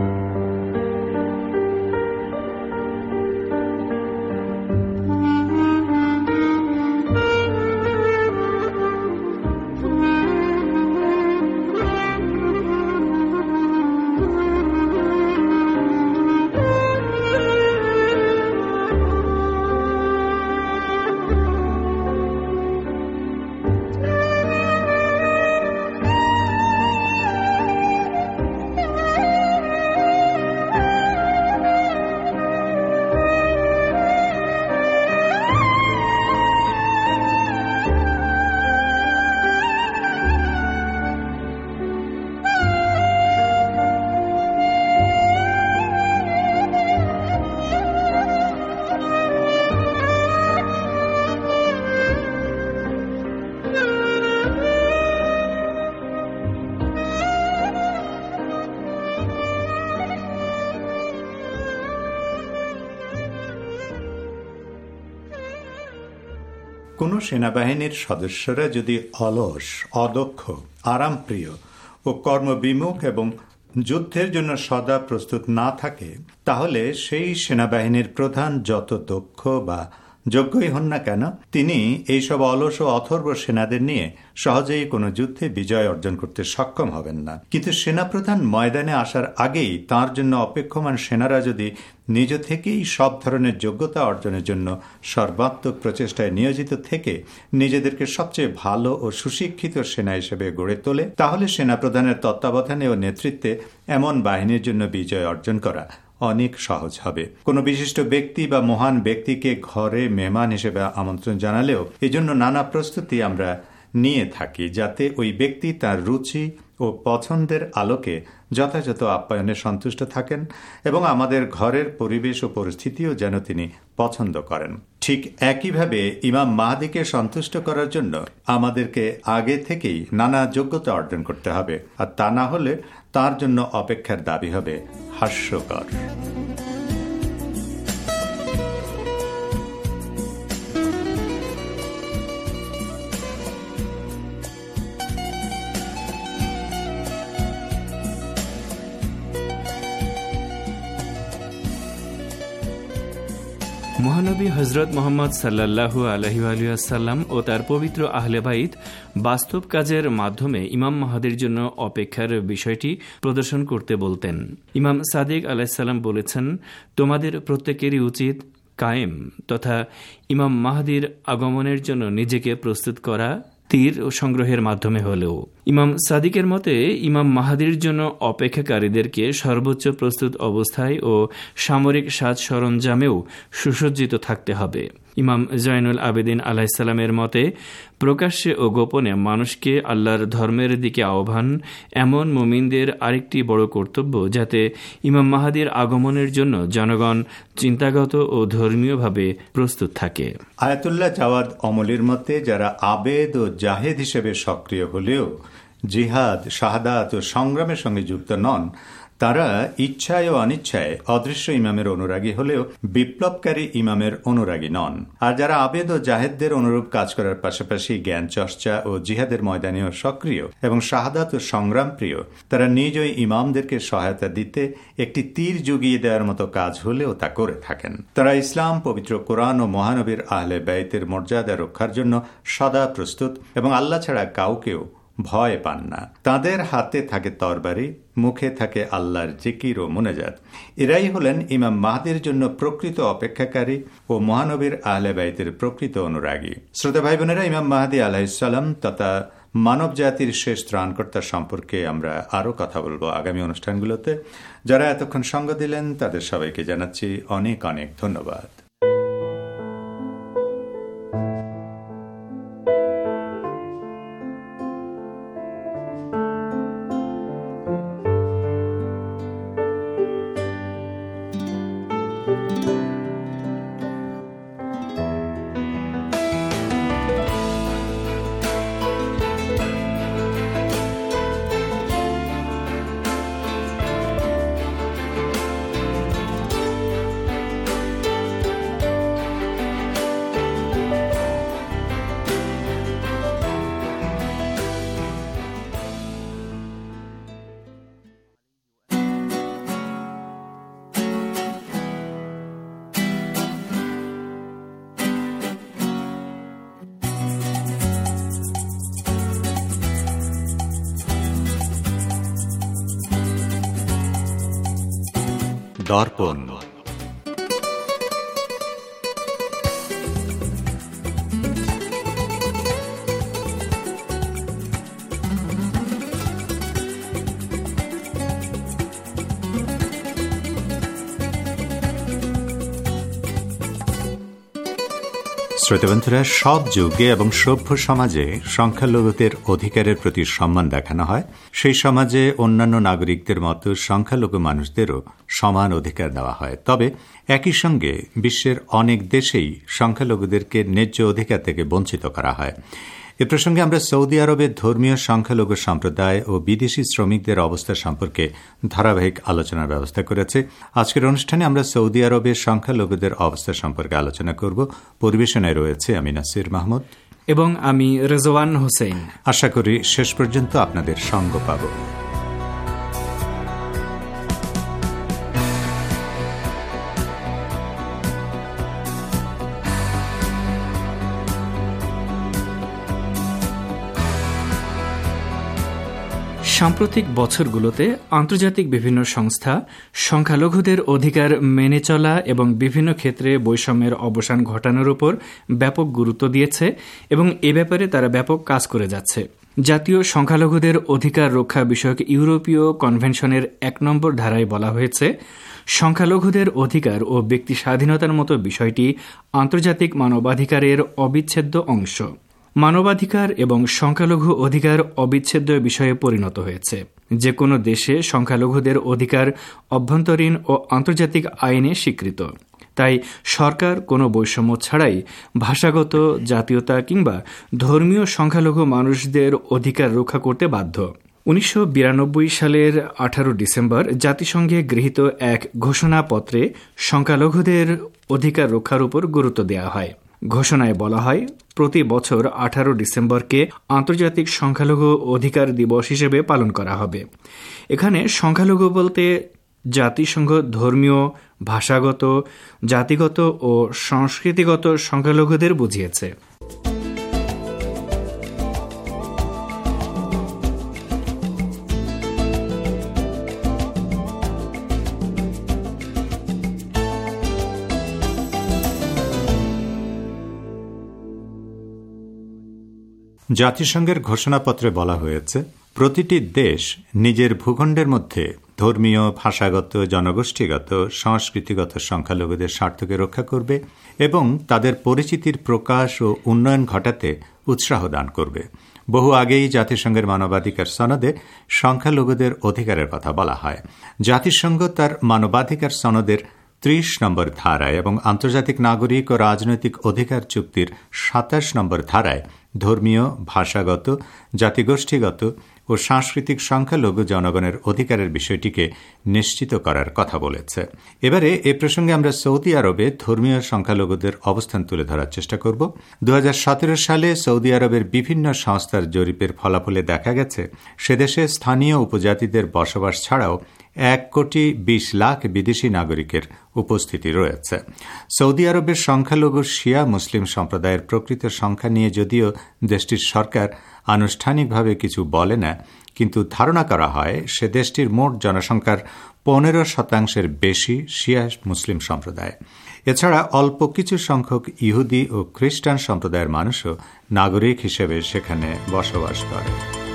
S8: কোন সেনাবাহিনীর সদস্যরা যদি অলস, অদক্ষ, আরামপ্রিয় ও কর্মবিমুখ এবং যুদ্ধের জন্য সদা প্রস্তুত না থাকে, তাহলে সেই সেনাবাহিনীর প্রধান যত দক্ষ বা যোগ্যই হন না কেন, তিনি এইসব অলস ও অথর্ব সেনাদের নিয়ে সহজেই কোনো যুদ্ধে বিজয় অর্জন করতে সক্ষম হবেন না। কিন্তু সেনাপ্রধান ময়দানে আসার আগেই তার জন্য অপেক্ষমান সেনারা যদি নিজ থেকেই সব ধরনের যোগ্যতা অর্জনের জন্য সর্বাত্মক প্রচেষ্টায় নিয়োজিত থেকে নিজেদেরকে সবচেয়ে ভালো ও সুশিক্ষিত সেনা হিসেবে গড়ে তোলে, তাহলে সেনাপ্রধানের তত্ত্বাবধানে ও নেতৃত্বে এমন বাহিনীর জন্য বিজয় অর্জন করা অনেক সহজ হবে। কোনো বিশিষ্ট ব্যক্তি বা মহান ব্যক্তিকে ঘরে মেহমান হিসেবে আমন্ত্রণ জানালেও এজন্য নানা প্রস্তুতি আমরা নিয়ে থাকি, যাতে ওই ব্যক্তি তার রুচি ও পছন্দের আলোকে যথাযথ আপ্যায়নে সন্তুষ্ট থাকেন এবং আমাদের ঘরের পরিবেশ ও পরিস্থিতিও যেন তিনি পছন্দ করেন। ঠিক একইভাবে ইমাম মাহদিকে সন্তুষ্ট করার জন্য আমাদেরকে আগে থেকেই নানা যোগ্যতা অর্জন করতে হবে, আর তা না হলে তার জন্য অপেক্ষার দাবি হবে হাস্যকর।
S4: মহানবী হজরত মোহাম্মদ সাল্লাল্লাহু আলাইহি ওয়াসাল্লাম ও তার পবিত্র আহলে বাইত বাস্তব কাজের মাধ্যমে ইমাম মাহদির জন্য অপেক্ষার বিষয়টি প্রদর্শন করতে বলতেন। ইমাম সাদিক আলাইহিসসালাম বলেছেন, তোমাদের প্রত্যেকেরই উচিত কায়েম তথা ইমাম মাহদির আগমনের জন্য নিজেকে প্রস্তুত করা, তীর ও সংগ্রহের মাধ্যমে হলেও। ইমাম সাদিকের মতে ইমাম মাহদির জন্য অপেক্ষাকারীদেরকে সর্বোচ্চ প্রস্তুত অবস্থায় ও সামরিক সাজ সরঞ্জামেও সুসজ্জিত থাকতে হবে। ইমাম জয়নুল আবেদিন আলাইহিসসালামের মতে প্রকাশ্যে ও গোপনে মানুষকে আল্লাহর ধর্মের দিকে আহ্বান এমন মুমিনদের আরেকটি বড় কর্তব্য, যাতে ইমাম মাহদির আগমনের জন্য জনগণ চিন্তাগত ও ধর্মীয়ভাবে প্রস্তুত থাকে।
S8: আয়াতুল্লাহ জাওয়াদ অমলির মতে যারা আবেদ ও জাহেদ হিসেবে সক্রিয় হলেও জিহাদ, শাহাদাত ও সংগ্রামের সঙ্গে যুক্ত নন, তারা ইচ্ছায় ও অনিচ্ছায় অদৃশ্য ইমামের অনুরাগী হলেও বিপ্লবকারী ইমামের অনুরাগী নন। আর যারা আবেদ ও জাহেদদের অনুরূপ কাজ করার পাশাপাশি জ্ঞান চর্চা ও জিহাদের ময়দানেও সক্রিয় এবং শাহাদাত ও সংগ্রাম প্রিয়, তারা নিজ ওই ইমামদেরকে সহায়তা দিতে একটি তীর জুগিয়ে দেওয়ার মতো কাজ হলেও তা করে থাকেন। তারা ইসলাম, পবিত্র কোরআন ও মহানবীর আহলে বাইতের মর্যাদা রক্ষার জন্য সদা প্রস্তুত এবং আল্লাহ ছাড়া কাউকেও ভয় পান না। তাদের হাতে থাকে তরবারি, মুখে থাকে আল্লাহর জিকির ও মুনাজাত। এরাই হলেন ইমাম মাহদির জন্য প্রকৃত অপেক্ষাকারী ও মহানবীর আহলে বাইতের প্রকৃত অনুরাগী। শ্রোতা ভাই বোনেরা, ইমাম মাহদি আলাইহিসসালাম তথা মানব জাতির শেষ ত্রাণকর্তা সম্পর্কে আমরা আরও কথা বলবো আগামী অনুষ্ঠানগুলোতে। যারা এতক্ষণ সঙ্গ দিলেন তাদের সবাইকে জানাচ্ছি অনেক অনেক ধন্যবাদ।
S2: দর্পণ।
S8: শ্রোতাবন্ধুরা, সব যুগে এবং সভ্য সমাজে সংখ্যালঘুদের অধিকারের প্রতি সম্মান দেখানো হয়। সেই সমাজে অন্যান্য নাগরিকদের মতো সংখ্যালঘু মানুষদেরও সমান অধিকার দেওয়া হয়। তবে একই সঙ্গে বিশ্বের অনেক দেশেই সংখ্যালঘুদেরকে ন্যায্য অধিকার থেকে বঞ্চিত করা হয়। এ প্রসঙ্গে আমরা সৌদি আরবের ধর্মীয় সংখ্যালঘু সম্প্রদায় ও বিদেশি শ্রমিকদের অবস্থা সম্পর্কে ধারাবাহিক আলোচনার ব্যবস্থা করেছে। আজকের অনুষ্ঠানে আমরা সৌদি আরবের সংখ্যালঘুদের অবস্থা সম্পর্কে আলোচনা করব। পরিবেশনায় রয়েছে আমি নাসির মাহমুদ
S4: এবং আমি রেজওয়ান হোসেন।
S8: আশা করি শেষ পর্যন্ত আপনাদের সঙ্গ পাব।
S4: সাম্প্রতিক বছরগুলোতে আন্তর্জাতিক বিভিন্ন সংস্থা সংখ্যালঘুদের অধিকার মেনে চলা এবং বিভিন্ন ক্ষেত্রে বৈষম্যের অবসান ঘটানোর উপর ব্যাপক গুরুত্ব দিয়েছে এবং এ ব্যাপারে তারা ব্যাপক কাজ করে যাচ্ছে। জাতীয় সংখ্যালঘুদের অধিকার রক্ষা বিষয়ক ইউরোপীয় কনভেনশনের ১ নম্বর ধারায় বলা হয়েছে, সংখ্যালঘুদের অধিকার ও ব্যক্তি স্বাধীনতার মতো বিষয়টি আন্তর্জাতিক মানবাধিকারের অবিচ্ছেদ্য অংশ। মানবাধিকার এবং সংখ্যালঘু অধিকার অবিচ্ছেদ্য বিষয়ে পরিণত হয়েছে। যে কোনো দেশে সংখ্যালঘুদের অধিকার অভ্যন্তরীণ ও আন্তর্জাতিক আইনে স্বীকৃত। তাই সরকার কোনো বৈষম্য ছাড়াই ভাষাগত, জাতীয়তা কিংবা ধর্মীয় সংখ্যালঘু মানুষদের অধিকার রক্ষা করতে বাধ্য। ১৯৯২ সালের ১৮ ডিসেম্বর জাতিসংঘে গৃহীত এক ঘোষণাপত্রে সংখ্যালঘুদের অধিকার রক্ষার উপর গুরুত্ব দেওয়া হয়। ঘোষণায় বলা হয়, প্রতি বছর ১৮ ডিসেম্বরকে আন্তর্জাতিক সংখ্যালঘু অধিকার দিবস হিসেবে পালন করা হবে। এখানে সংখ্যালঘু বলতে জাতিসংঘ ধর্মীয়, ভাষাগত, জাতিগত ও সংস্কৃতিগত সংখ্যালঘুদের বুঝিয়েছে।
S8: জাতিসংঘের ঘোষণাপত্রে বলা হয়েছে, প্রতিটি দেশ নিজের ভূখণ্ডের মধ্যে ধর্মীয়, ভাষাগত, জনগোষ্ঠীগত, সংস্কৃতিগত সংখ্যালঘুদের স্বার্থকে রক্ষা করবে এবং তাদের পরিচিতির প্রকাশ ও উন্নয়ন ঘটাতে উৎসাহ দান করবে। বহু আগেই জাতিসংঘের মানবাধিকার সনদে সংখ্যালঘুদের অধিকারের কথা বলা হয়। জাতিসংঘ তার মানবাধিকার সনদের ৩০ নম্বর ধারায় এবং আন্তর্জাতিক নাগরিক ও রাজনৈতিক অধিকার চুক্তির ২৭ নম্বর ধারায় ধর্মীয়, ভাষাগত, জাতিগোষ্ঠীগত ও সাংস্কৃতিক সংখ্যালঘু জনগণের অধিকারের বিষয়টিকে নিশ্চিত করার কথা বলেছে। এবারে এ প্রসঙ্গে আমরা সৌদি আরবে ধর্মীয় সংখ্যালঘুদের অবস্থান তুলে ধরার চেষ্টা করব। ২০১৭ সালে সৌদি আরবের বিভিন্ন সংস্থার জরিপের ফলাফলে দেখা গেছে, সেদেশে স্থানীয় উপজাতিদের বসবাস ছাড়াও ১,২০,০০,০০০ বিদেশি নাগরিকের উপস্থিতি রয়েছে। সৌদি আরবের সংখ্যালঘু শিয়া মুসলিম সম্প্রদায়ের প্রকৃত সংখ্যা নিয়ে যদিও দেশটির সরকার আনুষ্ঠানিকভাবে কিছু বলে না, কিন্তু ধারণা করা হয় সে দেশটির মোট জনসংখ্যার ১৫% বেশি শিয়া মুসলিম সম্প্রদায়। এছাড়া অল্প কিছু সংখ্যক ইহুদি ও খ্রিস্টান সম্প্রদায়ের মানুষও নাগরিক হিসেবে সেখানে বসবাস করে।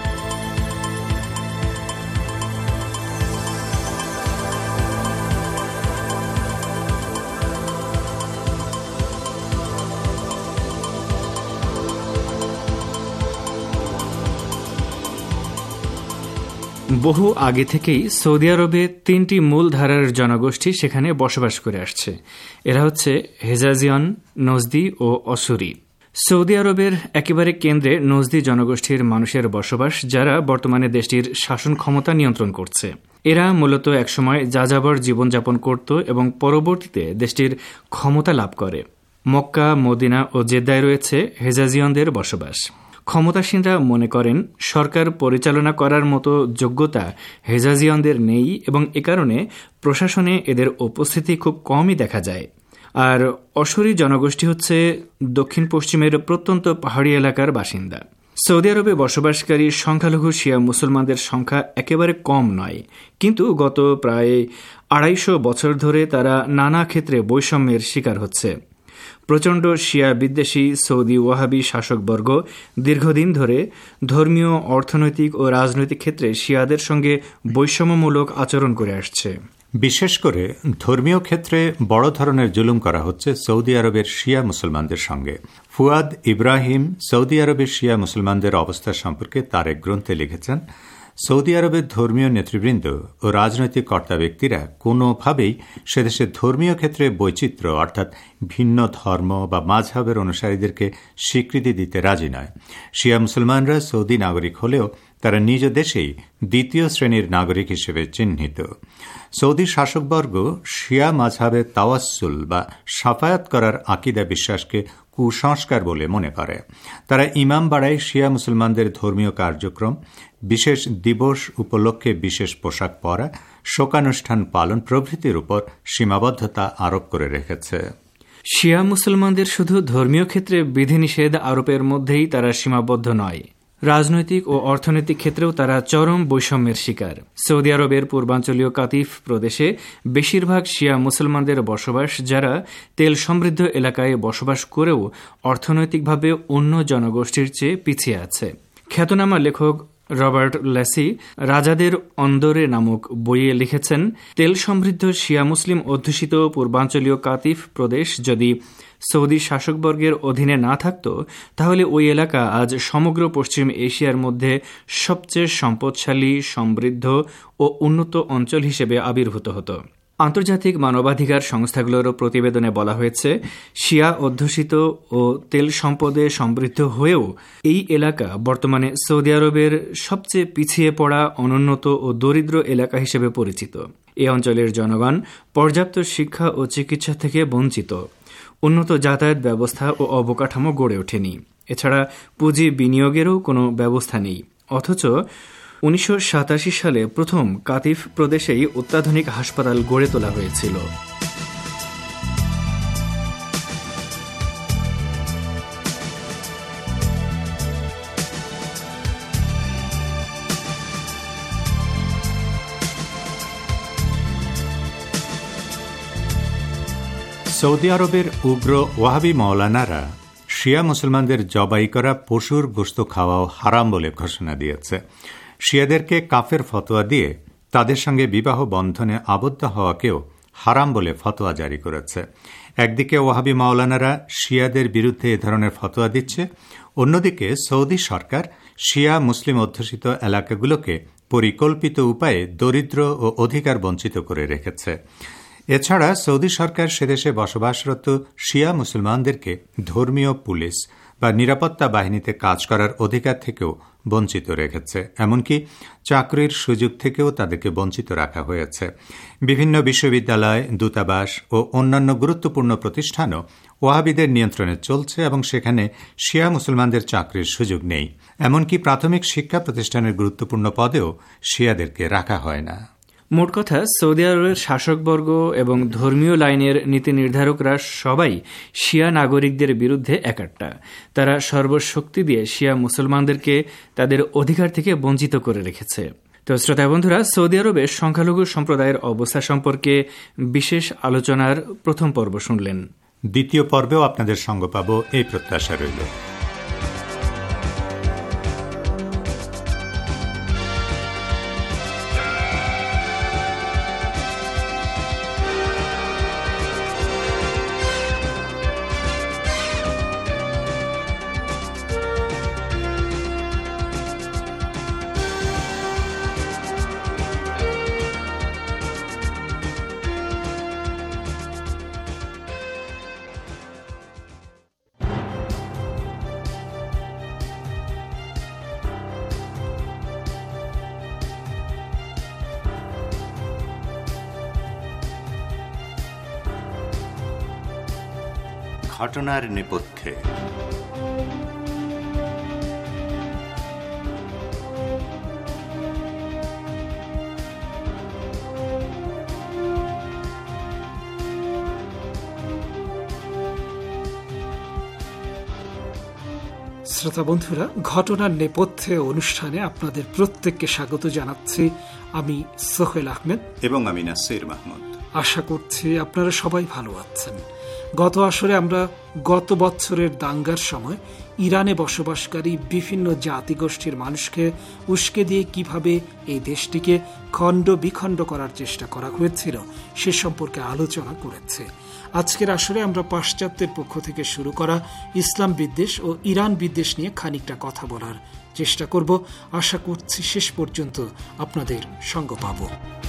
S4: বহু আগে থেকেই সৌদি আরবে ৩টি মূল ধারার জনগোষ্ঠী সেখানে বসবাস করে আসছে। এরা হচ্ছে হেজাজিয়ন, নজদি ও অসুরি। সৌদি আরবের একেবারে কেন্দ্রে নজদি জনগোষ্ঠীর মানুষের বসবাস, যারা বর্তমানে দেশটির শাসন ক্ষমতা নিয়ন্ত্রণ করছে। এরা মূলত একসময় যাযাবর জীবনযাপন করত এবং পরবর্তীতে দেশটির ক্ষমতা লাভ করে। মক্কা, মদিনা ও জেদ্দায় রয়েছে হেজাজিয়নদের বসবাস। ক্ষমতাসীনরা মনে করেন সরকার পরিচালনা করার মতো যোগ্যতা হেজাজিয়নদের নেই এবং এ কারণে প্রশাসনে এদের উপস্থিতি খুব কমই দেখা যায়। আর অসুরি জনগোষ্ঠী হচ্ছে দক্ষিণ পশ্চিমের প্রত্যন্ত পাহাড়ি এলাকার বাসিন্দা। সৌদি আরবে বসবাসকারী সংখ্যালঘু শিয়া মুসলমানদের সংখ্যা একেবারে কম নয়, কিন্তু গত প্রায় ২৫০ বছর ধরে তারা নানা ক্ষেত্রে বৈষম্যের শিকার হচ্ছে। প্রচণ্ড শিয়া বিদ্বেষী সৌদি ওয়াহাবি শাসকবর্গ দীর্ঘদিন ধরে ধর্মীয়, অর্থনৈতিক ও রাজনৈতিক ক্ষেত্রে শিয়াদের সঙ্গে বৈষম্যমূলক আচরণ করে আসছে।
S8: বিশেষ করে ধর্মীয় ক্ষেত্রে বড় ধরনের জুলুম করা হচ্ছে সৌদি আরবের শিয়া মুসলমানদের সঙ্গে। ফুয়াদ ইব্রাহিম সৌদি আরবের শিয়া মুসলমানদের অবস্থা সম্পর্কে তার এক গ্রন্থে লিখেছেন, সৌদি আরবের ধর্মীয় নেতৃবৃন্দ ও রাজনৈতিক কর্তা ব্যক্তিরা কোনোভাবেই সেদেশের ধর্মীয় ক্ষেত্রে বৈচিত্র্য অর্থাৎ ভিন্ন ধর্ম বা মাযহাবের অনুসারীদেরকে স্বীকৃতি দিতে রাজি নয়। শিয়া মুসলমানরা সৌদি নাগরিক হলেও তারা নিজ দেশেই দ্বিতীয় শ্রেণীর নাগরিক হিসেবে চিহ্নিত। সৌদি শাসকবর্গ শিয়া মাযহাবের তাওয়াসসুল বা সাফায়াত করার আকিদা বিশ্বাসকে কুসংস্কার বলে মনে করে। তারা ইমাম বাড়ায় শিয়া মুসলমানদের ধর্মীয় কার্যক্রম, বিশেষ দিবস উপলক্ষে বিশেষ পোশাক পরা, শোকানুষ্ঠান পালন প্রভৃতির উপর সীমাবদ্ধতা আরোপ করে রেখেছে।
S4: শিয়া মুসলমানদের শুধু ধর্মীয় ক্ষেত্রে বিধিনিষেধ আরোপের মধ্যেই তারা সীমাবদ্ধ নয়, রাজনৈতিক ও অর্থনৈতিক ক্ষেত্রেও তারা চরম বৈষম্যের শিকার। সৌদি আরবের পূর্বাঞ্চলীয় কাতিফ প্রদেশে বেশিরভাগ শিয়া মুসলমানদের বসবাস, যারা তেল সমৃদ্ধ এলাকায় বসবাস করেও অর্থনৈতিকভাবে অন্য জনগোষ্ঠীর চেয়ে পিছিয়ে আছে। খ্যাতনামা লেখক রবার্ট ল্যাসি রাজাদের অন্দরে নামক বইয়ে লিখেছেন, তেল সমৃদ্ধ শিয়া মুসলিম অধ্যুষিত পূর্বাঞ্চলীয় কাতিফ প্রদেশ যদি সৌদি শাসকবর্গের অধীনে না থাকত, তাহলে ওই এলাকা আজ সমগ্র পশ্চিম এশিয়ার মধ্যে সবচেয়ে সম্পদশালী, সমৃদ্ধ ও উন্নত অঞ্চল হিসেবে আবির্ভূত হতো। আন্তর্জাতিক মানবাধিকার সংস্থাগুলোর প্রতিবেদনে বলা হয়েছে, শিয়া অধ্যুষিত ও তেল সম্পদে সমৃদ্ধ হয়েও এই এলাকা বর্তমানে সৌদি আরবের সবচেয়ে পিছিয়ে পড়া, অনুন্নত ও দরিদ্র এলাকা হিসেবে পরিচিত। এ অঞ্চলের জনগণ পর্যাপ্ত শিক্ষা ও চিকিৎসা থেকে বঞ্চিত। উন্নত যাতায়াত ব্যবস্থা ও অবকাঠামো গড়ে ওঠেনি। এছাড়া পুঁজি বিনিয়োগেরও কোনো ব্যবস্থা নেই। অথচ 1987 সালে প্রথম কাতিফ প্রদেশেই অত্যাধুনিক হাসপাতাল গড়ে তোলা হয়েছিল।
S8: সৌদি আরবের উগ্র ওয়াহাবি মৌলানারা শিয়া মুসলমানদের জবাই করা পশুর গোশত খাওয়াও হারাম বলে ঘোষণা দিয়েছে। শিয়াদেরকে কাফের ফতোয়া দিয়ে তাদের সঙ্গে বিবাহ বন্ধনে আবদ্ধ হওয়াকেও হারাম বলে ফতোয়া জারি করেছে। একদিকে ওয়াহাবি মাওলানারা শিয়াদের বিরুদ্ধে এ ধরনের ফতোয়া দিচ্ছে, অন্যদিকে সৌদি সরকার শিয়া মুসলিম অধ্যুষিত এলাকাগুলোকে পরিকল্পিত উপায়ে দরিদ্র ও অধিকার বঞ্চিত করে রেখেছে। এছাড়া সৌদি সরকার সেদেশে বসবাসরত শিয়া মুসলমানদেরকে ধর্মীয় পুলিশ বা নিরাপত্তা বাহিনীতে কাজ করার অধিকার থেকেও বঞ্চিত রেখেছে। এমনকি চাকরির সুযোগ থেকেও তাদেরকে বঞ্চিত রাখা হয়েছে। বিভিন্ন বিশ্ববিদ্যালয়, দূতাবাস ও অন্যান্য গুরুত্বপূর্ণ প্রতিষ্ঠানও ওয়াহাবিদের নিয়ন্ত্রণে চলছে এবং সেখানে শিয়া মুসলমানদের চাকরির সুযোগ নেই। এমনকি প্রাথমিক শিক্ষা প্রতিষ্ঠানের গুরুত্বপূর্ণ পদেও শিয়াদেরকে রাখা হয় না।
S4: মোট কথা, সৌদি আরবের শাসকবর্গ এবং ধর্মীয় লাইনের নীতি নির্ধারকরা সবাই শিয়া নাগরিকদের বিরুদ্ধে একাট্টা। তারা সর্বশক্তি দিয়ে শিয়া মুসলমানদেরকে তাদের অধিকার থেকে বঞ্চিত করে রেখেছে। তো শ্রোতা বন্ধুরা, সৌদি আরবের সংখ্যালঘু সম্প্রদায়ের অবস্থা সম্পর্কে বিশেষ আলোচনার প্রথম পর্ব শুনলেন।
S8: দ্বিতীয় পর্বেও আপনাদের সঙ্গ পাব এই প্রত্যাশা রইল। ঘটনার নেপথ্যে।
S5: শ্রোতা বন্ধুরা, ঘটনার নেপথ্যে অনুষ্ঠানে আপনাদের প্রত্যেককে স্বাগত জানাচ্ছি। আমি সোহেল আহমেদ
S8: এবং আমি নাসির মাহমুদ।
S5: আশা করছি আপনারা সবাই ভালো আছেন। গত আসরে আমরা গত বছরের দাঙ্গার সময় ইরানে বসবাসকারী বিভিন্ন জাতিগোষ্ঠীর মানুষকে উস্কে দিয়ে কিভাবে এই দেশটিকে খণ্ড বিখণ্ড করার চেষ্টা করা হয়েছিল সে সম্পর্কে আলোচনা করেছে। আজকের আসরে আমরা পাশ্চাত্যের পক্ষ থেকে শুরু করা ইসলাম বিদ্বেষ ও ইরান বিদ্বেষ নিয়ে খানিকটা কথা বলার চেষ্টা করব। আশা করছি শেষ পর্যন্ত আপনাদের সঙ্গ পাব।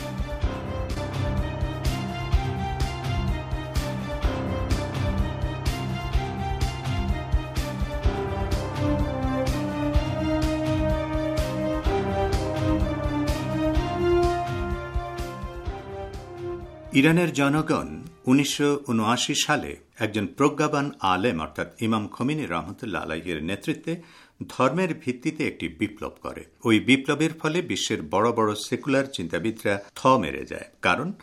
S8: ইরানের জনগণ 1979 সালে একজন প্রজ্ঞাবান আলেম অর্থাৎ ইমাম খোমেনি রহমতুল্লাহ আলাইহির নেতৃত্বে ধর্মের ভিত্তিতে একটি বিপ্লব করে। ওই বিপ্লবের ফলে বিশ্বের বড় বড় সেকুলার চিন্তাবিদরা থ মেরে যায়, কারণ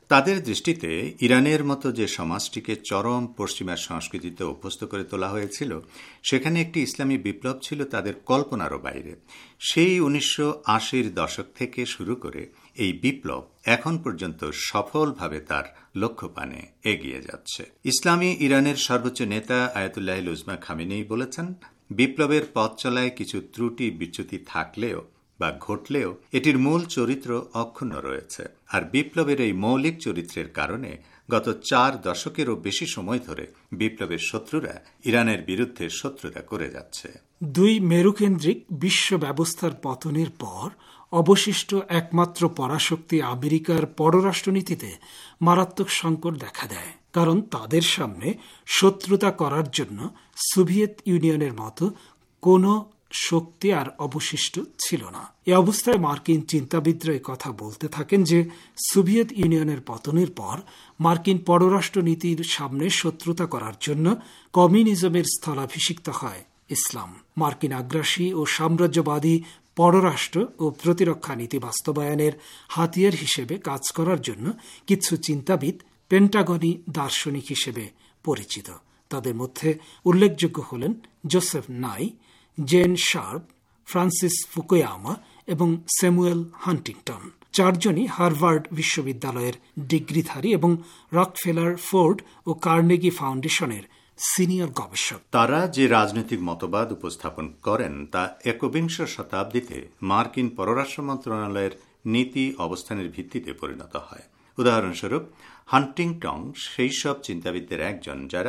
S8: তাদের দৃষ্টিতে ইরানের মতো যে সমাজটিকে চরম পশ্চিমা সংস্কৃতিতে অভ্যস্ত করে তোলা হয়েছিল, সেখানে একটি ইসলামী বিপ্লব ছিল তাদের কল্পনারও বাইরে। সেই 1980-র দশক থেকে শুরু করে এই বিপ্লব এখন পর্যন্ত সফলভাবে তার লক্ষ্যপানে এগিয়ে যাচ্ছে। ইসলামী ইরানের সর্বোচ্চ নেতা আয়াতুল্লাহ উজমা খামেনেই বলেছেন, বিপ্লবের পথ চলায় কিছু ত্রুটি বিচ্যুতি থাকলেও বা ঘটলেও এটির মূল চরিত্র অক্ষুণ্ণ রয়েছে। আর বিপ্লবের এই মৌলিক চরিত্রের কারণে গত 4 দশকেরও বেশি সময় ধরে বিপ্লবের শত্রুরা ইরানের বিরুদ্ধে শত্রুতা করে যাচ্ছে।
S5: 2 মেরুকেন্দ্রিক বিশ্ব ব্যবস্থার পতনের পর অবশিষ্ট একমাত্র পরাশক্তি আমেরিকার পররাষ্ট্রনীতিতে মারাত্মক সংকট দেখা দেয়, কারণ তাদের সামনে শত্রুতা করার জন্য সোভিয়েত ইউনিয়নের মতো কোনো শক্তি আর অবশিষ্ট ছিল না। এ অবস্থায় মার্কিন চিন্তাবিদরা কথা বলতে থাকেন যে সোভিয়েত ইউনিয়নের পতনের পর মার্কিন পররাষ্ট্র নীতির সামনে শত্রুতা করার জন্য কমিউনিজমের স্থলাভিষিক্ত হয় ইসলাম। মার্কিন আগ্রাসী ও সাম্রাজ্যবাদী পররাষ্ট্র ও প্রতিরক্ষা নীতি বাস্তবায়নের হাতিয়ার হিসেবে কাজ করার জন্য কিছু চিন্তাবিদ পেন্টাগনি দার্শনিক হিসেবে পরিচিত। তাদের মধ্যে উল্লেখযোগ্য হলেন Joseph Nye, Gene Sharp, Francis Fukuyama এবং স্যামুয়েল হান্টিংটন। 4 জনই হার্ভার্ড বিশ্ববিদ্যালয়ের ডিগ্রিধারী এবং রকফেলার, ফোর্ড ও কার্নেগি ফাউন্ডেশনের সিনিয়র গবেষক।
S8: তারা যে রাজনৈতিক মতবাদ উপস্থাপন করেন তা 21 শতাব্দীতে মার্কিন পররাষ্ট্র মন্ত্রণালয়ের নীতি অবস্থানের ভিত্তিতে পরিণত হয়। উদাহরণস্বরূপ, হান্টিংটন সেই সব চিন্তাবিদদের একজন যারা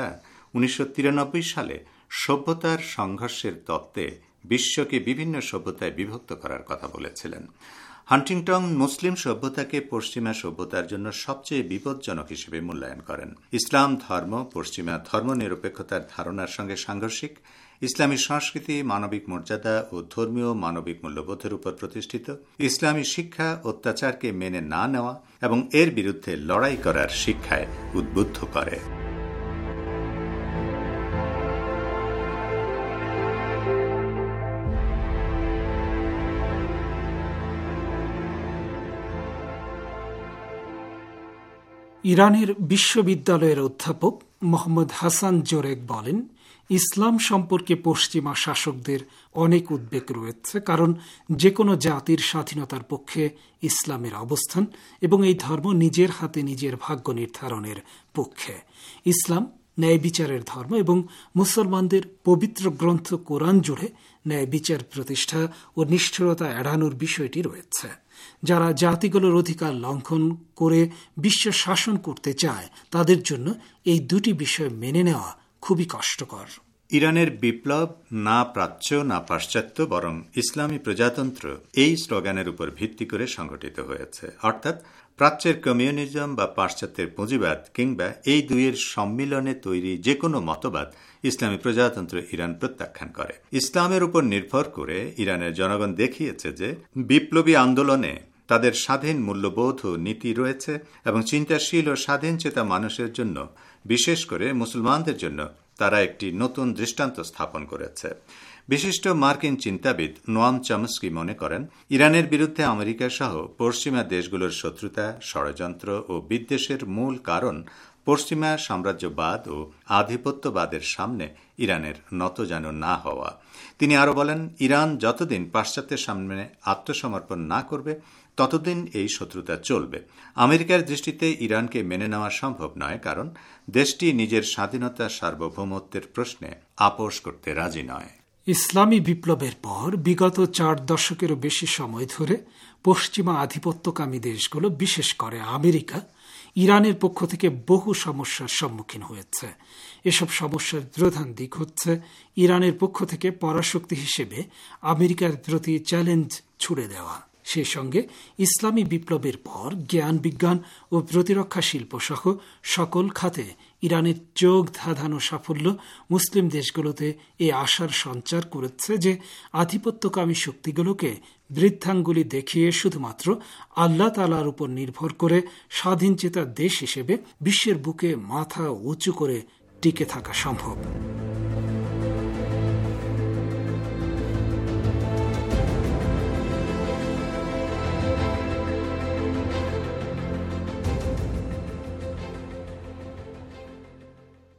S8: 1993 সালে সভ্যতার সংঘর্ষের তত্ত্বে বিশ্বকে বিভিন্ন সভ্যতায় বিভক্ত করার কথা বলেছিলেন। হান্টিংটন মুসলিম সভ্যতাকে পশ্চিমা সভ্যতার জন্য সবচেয়ে বিপজ্জনক হিসেবে মূল্যায়ন করেন। ইসলাম ধর্ম পশ্চিমা ধর্মনিরপেক্ষতার ধারণার সঙ্গে সাংঘর্ষিক। ইসলামী সংস্কৃতি মানবিক মর্যাদা ও ধর্মীয় মানবিক মূল্যবোধের উপর প্রতিষ্ঠিত। ইসলামী শিক্ষা অত্যাচারকে মেনে না নেওয়া এবং এর বিরুদ্ধে লড়াই করার শিক্ষায় উদ্বুদ্ধ করে।
S5: ইরানের বিশ্ববিদ্যালয়ের অধ্যাপক মোহাম্মদ হাসান জোরেক বলেন, ইসলাম সম্পর্কে পশ্চিমা শাসকদের অনেক উদ্বেগ রয়েছে, কারণ যে কোনো জাতির স্বাধীনতার পক্ষে ইসলামের অবস্থান এবং এই ধর্ম নিজের হাতে নিজের ভাগ্য নির্ধারণের পক্ষে। ইসলাম ন্যায় বিচারের ধর্ম এবং মুসলমানদের পবিত্র গ্রন্থ কোরআন জুড়ে ন্যায় বিচার প্রতিষ্ঠা ও নিষ্ঠুরতা এড়ানোর বিষয়টি রয়েছে। যারা জাতিগুলোর অধিকার লঙ্ঘন করে বিশ্ব শাসন করতে চায় তাদের জন্য এই 2টি বিষয় মেনে নেওয়া খুবই কষ্টকর।
S8: ইরানের বিপ্লব না প্রাচ্য না পাশ্চাত্য বরং ইসলামী প্রজাতন্ত্র এই স্লোগানের উপর ভিত্তি করে সংগঠিত হয়েছে। অর্থাৎ প্রাচ্যের কমিউনিজম বা পাশ্চাত্যের পুঁজিবাদ কিংবা এই দুইয়ের সম্মিলনে তৈরি যে কোনো মতবাদ ইসলামী প্রজাতন্ত্র ইরান প্রত্যাখ্যান করে। ইসলামের উপর নির্ভর করে ইরানের জনগণ দেখিয়েছে যে বিপ্লবী আন্দোলনে তাদের স্বাধীন মূল্যবোধ ও নীতি রয়েছে এবং চিন্তাশীল ও স্বাধীন চেতা মানুষের জন্য, বিশেষ করে মুসলমানদের জন্য তারা একটি নতুন দৃষ্টান্ত স্থাপন করেছে। বিশিষ্ট মার্কিন চিন্তাবিদ নোয়াম চমস্কি মনে করেন, ইরানের বিরুদ্ধে আমেরিকা সহ পশ্চিমা দেশগুলোর শত্রুতা, ষড়যন্ত্র ও বিদ্বেষের মূল কারণ পশ্চিমা সাম্রাজ্যবাদ ও আধিপত্যবাদের সামনে ইরানের নত যেন না হওয়া। তিনি আরও বলেন, ইরান যতদিন পাশ্চাত্যের সামনে আত্মসমর্পণ না করবে ততদিন এই শত্রুতা চলবে। আমেরিকার দৃষ্টিতে ইরানকে মেনে নেওয়া সম্ভব নয়, কারণ দেশটি নিজের স্বাধীনতা সার্বভৌমত্বের প্রশ্নে আপোষ করতে রাজি নয়।
S5: ইসলামী বিপ্লবের পর বিগত 4 দশকেরও বেশি সময় ধরে পশ্চিমা আধিপত্যকামী দেশগুলো, বিশেষ করে আমেরিকা, ইরানের পক্ষ থেকে বহু সমস্যার সম্মুখীন হয়েছে। এসব সমস্যার প্রধান দিক হচ্ছে ইরানের পক্ষ থেকে পরাশক্তি হিসেবে আমেরিকার প্রতি চ্যালেঞ্জ ছুড়ে দেওয়া। সেই সঙ্গে ইসলামী বিপ্লবের পর জ্ঞান বিজ্ঞান ও প্রতিরক্ষা শিল্প সহ সকল খাতে ইরানের চোখ ধাঁধানো সাফল্য মুসলিম দেশগুলোতে এই আশার সঞ্চার করেছে যে আধিপত্যকামী শক্তিগুলোকে বৃদ্ধাঙ্গুলি দেখিয়ে শুধুমাত্র আল্লাহ তাআলার উপর নির্ভর করে স্বাধীনচেতা দেশ হিসেবে বিশ্বের বুকে মাথা উঁচু করে টিকে থাকা সম্ভব।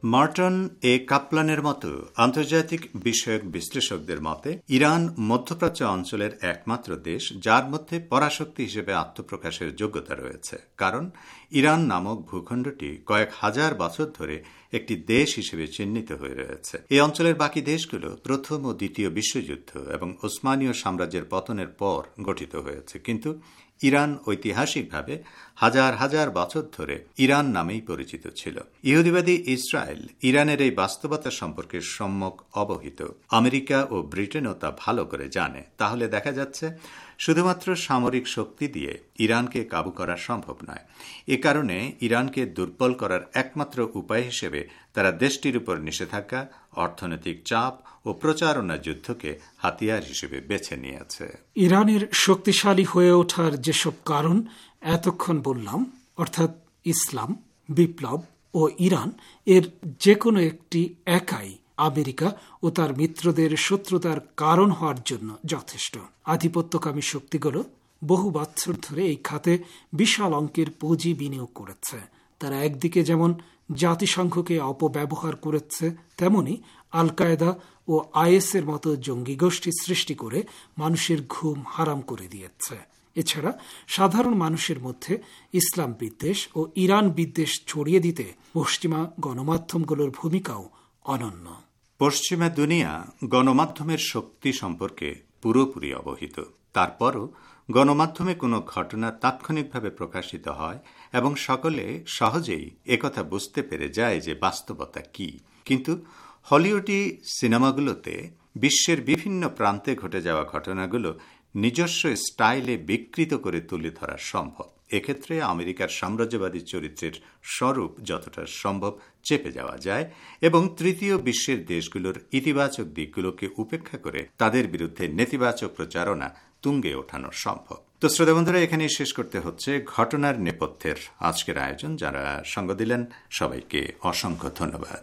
S8: মার্টন এ কাপলানের মতো আন্তর্জাতিক বিষয়ক বিশ্লেষকদের মতে ইরান মধ্যপ্রাচ্য অঞ্চলের একমাত্র দেশ যার মধ্যে পরাশক্তি হিসেবে আত্মপ্রকাশের যোগ্যতা রয়েছে, কারণ ইরান নামক ভূখণ্ডটি কয়েক হাজার বছর ধরে একটি দেশ হিসেবে চিহ্নিত হয়ে রয়েছে। এই অঞ্চলের বাকি দেশগুলো প্রথম ও দ্বিতীয় বিশ্বযুদ্ধ এবং ওসমানীয় সাম্রাজ্যের পতনের পর গঠিত হয়েছে, কিন্তু ইরান ঐতিহাসিকভাবে হাজার হাজার বছর ধরে ইরান নামেই পরিচিত ছিল। ইহুদিবাদী ইসরায়েল ইরানের এই বাস্তবতা সম্পর্কে সম্যক অবহিত। আমেরিকা ও ব্রিটেনও তা ভালো করে জানে। তাহলে দেখা যাচ্ছে শুধুমাত্র সামরিক শক্তি দিয়ে ইরানকে কাবু করা সম্ভব নয়। এ কারণে ইরানকে দুর্বল করার একমাত্র উপায় হিসেবে তারা দেশটির উপর নিষেধাজ্ঞা, অর্থনৈতিক চাপ ও প্রচারণা যুদ্ধকে হাতিয়ার হিসেবে বেছে নিয়েছে।
S5: ইরানের শক্তিশালী হয়ে ওঠার যেসব কারণ এতক্ষণ বললাম, অর্থাৎ ইসলাম, বিপ্লব ও ইরান, এর যে কোনো একটি একাই আমেরিকা ও তার মিত্রদের শত্রুতার কারণ হওয়ার জন্য যথেষ্ট। আধিপত্যকামী শক্তিগুলো বহু বছর ধরে এই খাতে বিশাল অঙ্কের পুঁজি বিনিয়োগ করেছে। তারা একদিকে যেমন জাতিসংঘকে অপব্যবহার করেছে, তেমনি আল কায়েদা ও আইএসের মতো জঙ্গি গোষ্ঠী সৃষ্টি করে মানুষের ঘুম হারাম করে দিয়েছে। এছাড়া সাধারণ মানুষের মধ্যে ইসলাম বিদ্বেষ ও ইরান বিদ্বেষ ছড়িয়ে দিতে পশ্চিমা গণমাধ্যমগুলোর ভূমিকাও অনন্য।
S8: পশ্চিমা দুনিয়া গণমাধ্যমের শক্তি সম্পর্কে পুরোপুরি অবহিত। তারপরও গণমাধ্যমে কোনো ঘটনা তাৎক্ষণিকভাবে প্রকাশিত হয় এবং সকলে সহজেই একথা বুঝতে পেরে যায় যে বাস্তবতা কি। কিন্তু হলিউডি সিনেমাগুলোতে বিশ্বের বিভিন্ন প্রান্তে ঘটে যাওয়া ঘটনাগুলো নিজস্ব স্টাইলে বিকৃত করে তুলে ধরা সম্ভব। এক্ষেত্রে আমেরিকার সাম্রাজ্যবাদী চরিত্রের স্বরূপ যতটা সম্ভব চেপে যাওয়া যায় এবং তৃতীয় বিশ্বের দেশগুলোর ইতিবাচক দিকগুলোকে উপেক্ষা করে তাদের বিরুদ্ধে নেতিবাচক প্রচারণা তুঙ্গে ওঠানো সম্ভব। তো শ্রোতা বন্ধুরা, এখানেই শেষ করতে হচ্ছে ঘটনার নেপথ্যের আজকের আয়োজন। যারা সঙ্গ দিলেন সবাইকে অসংখ্য ধন্যবাদ।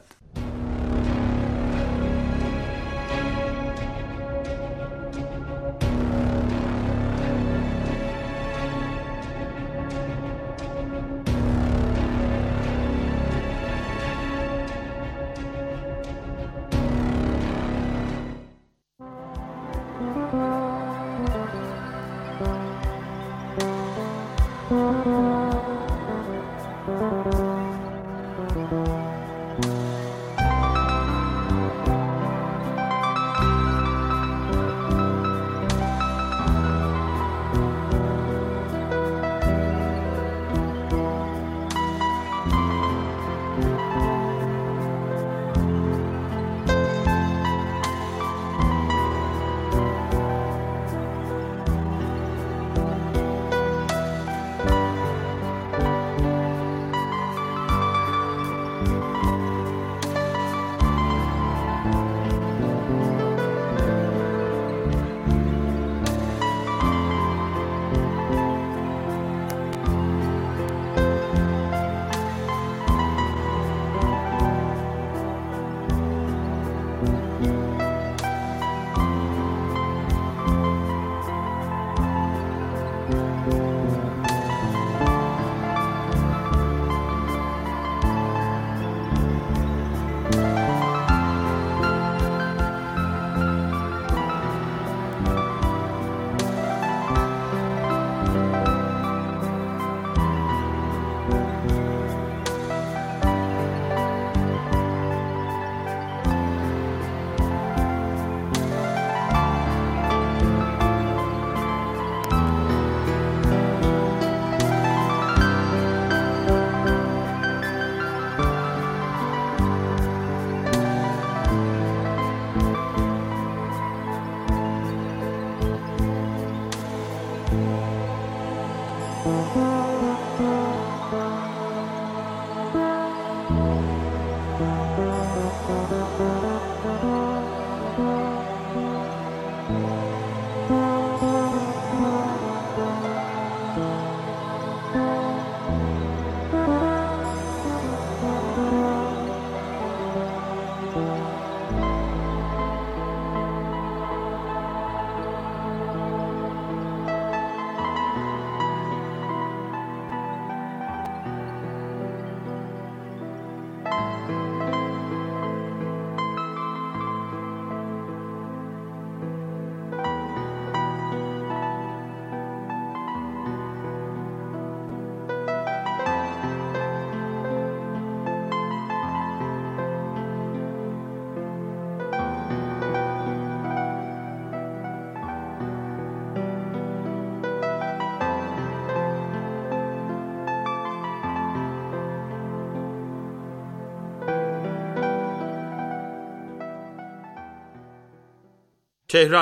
S9: تهران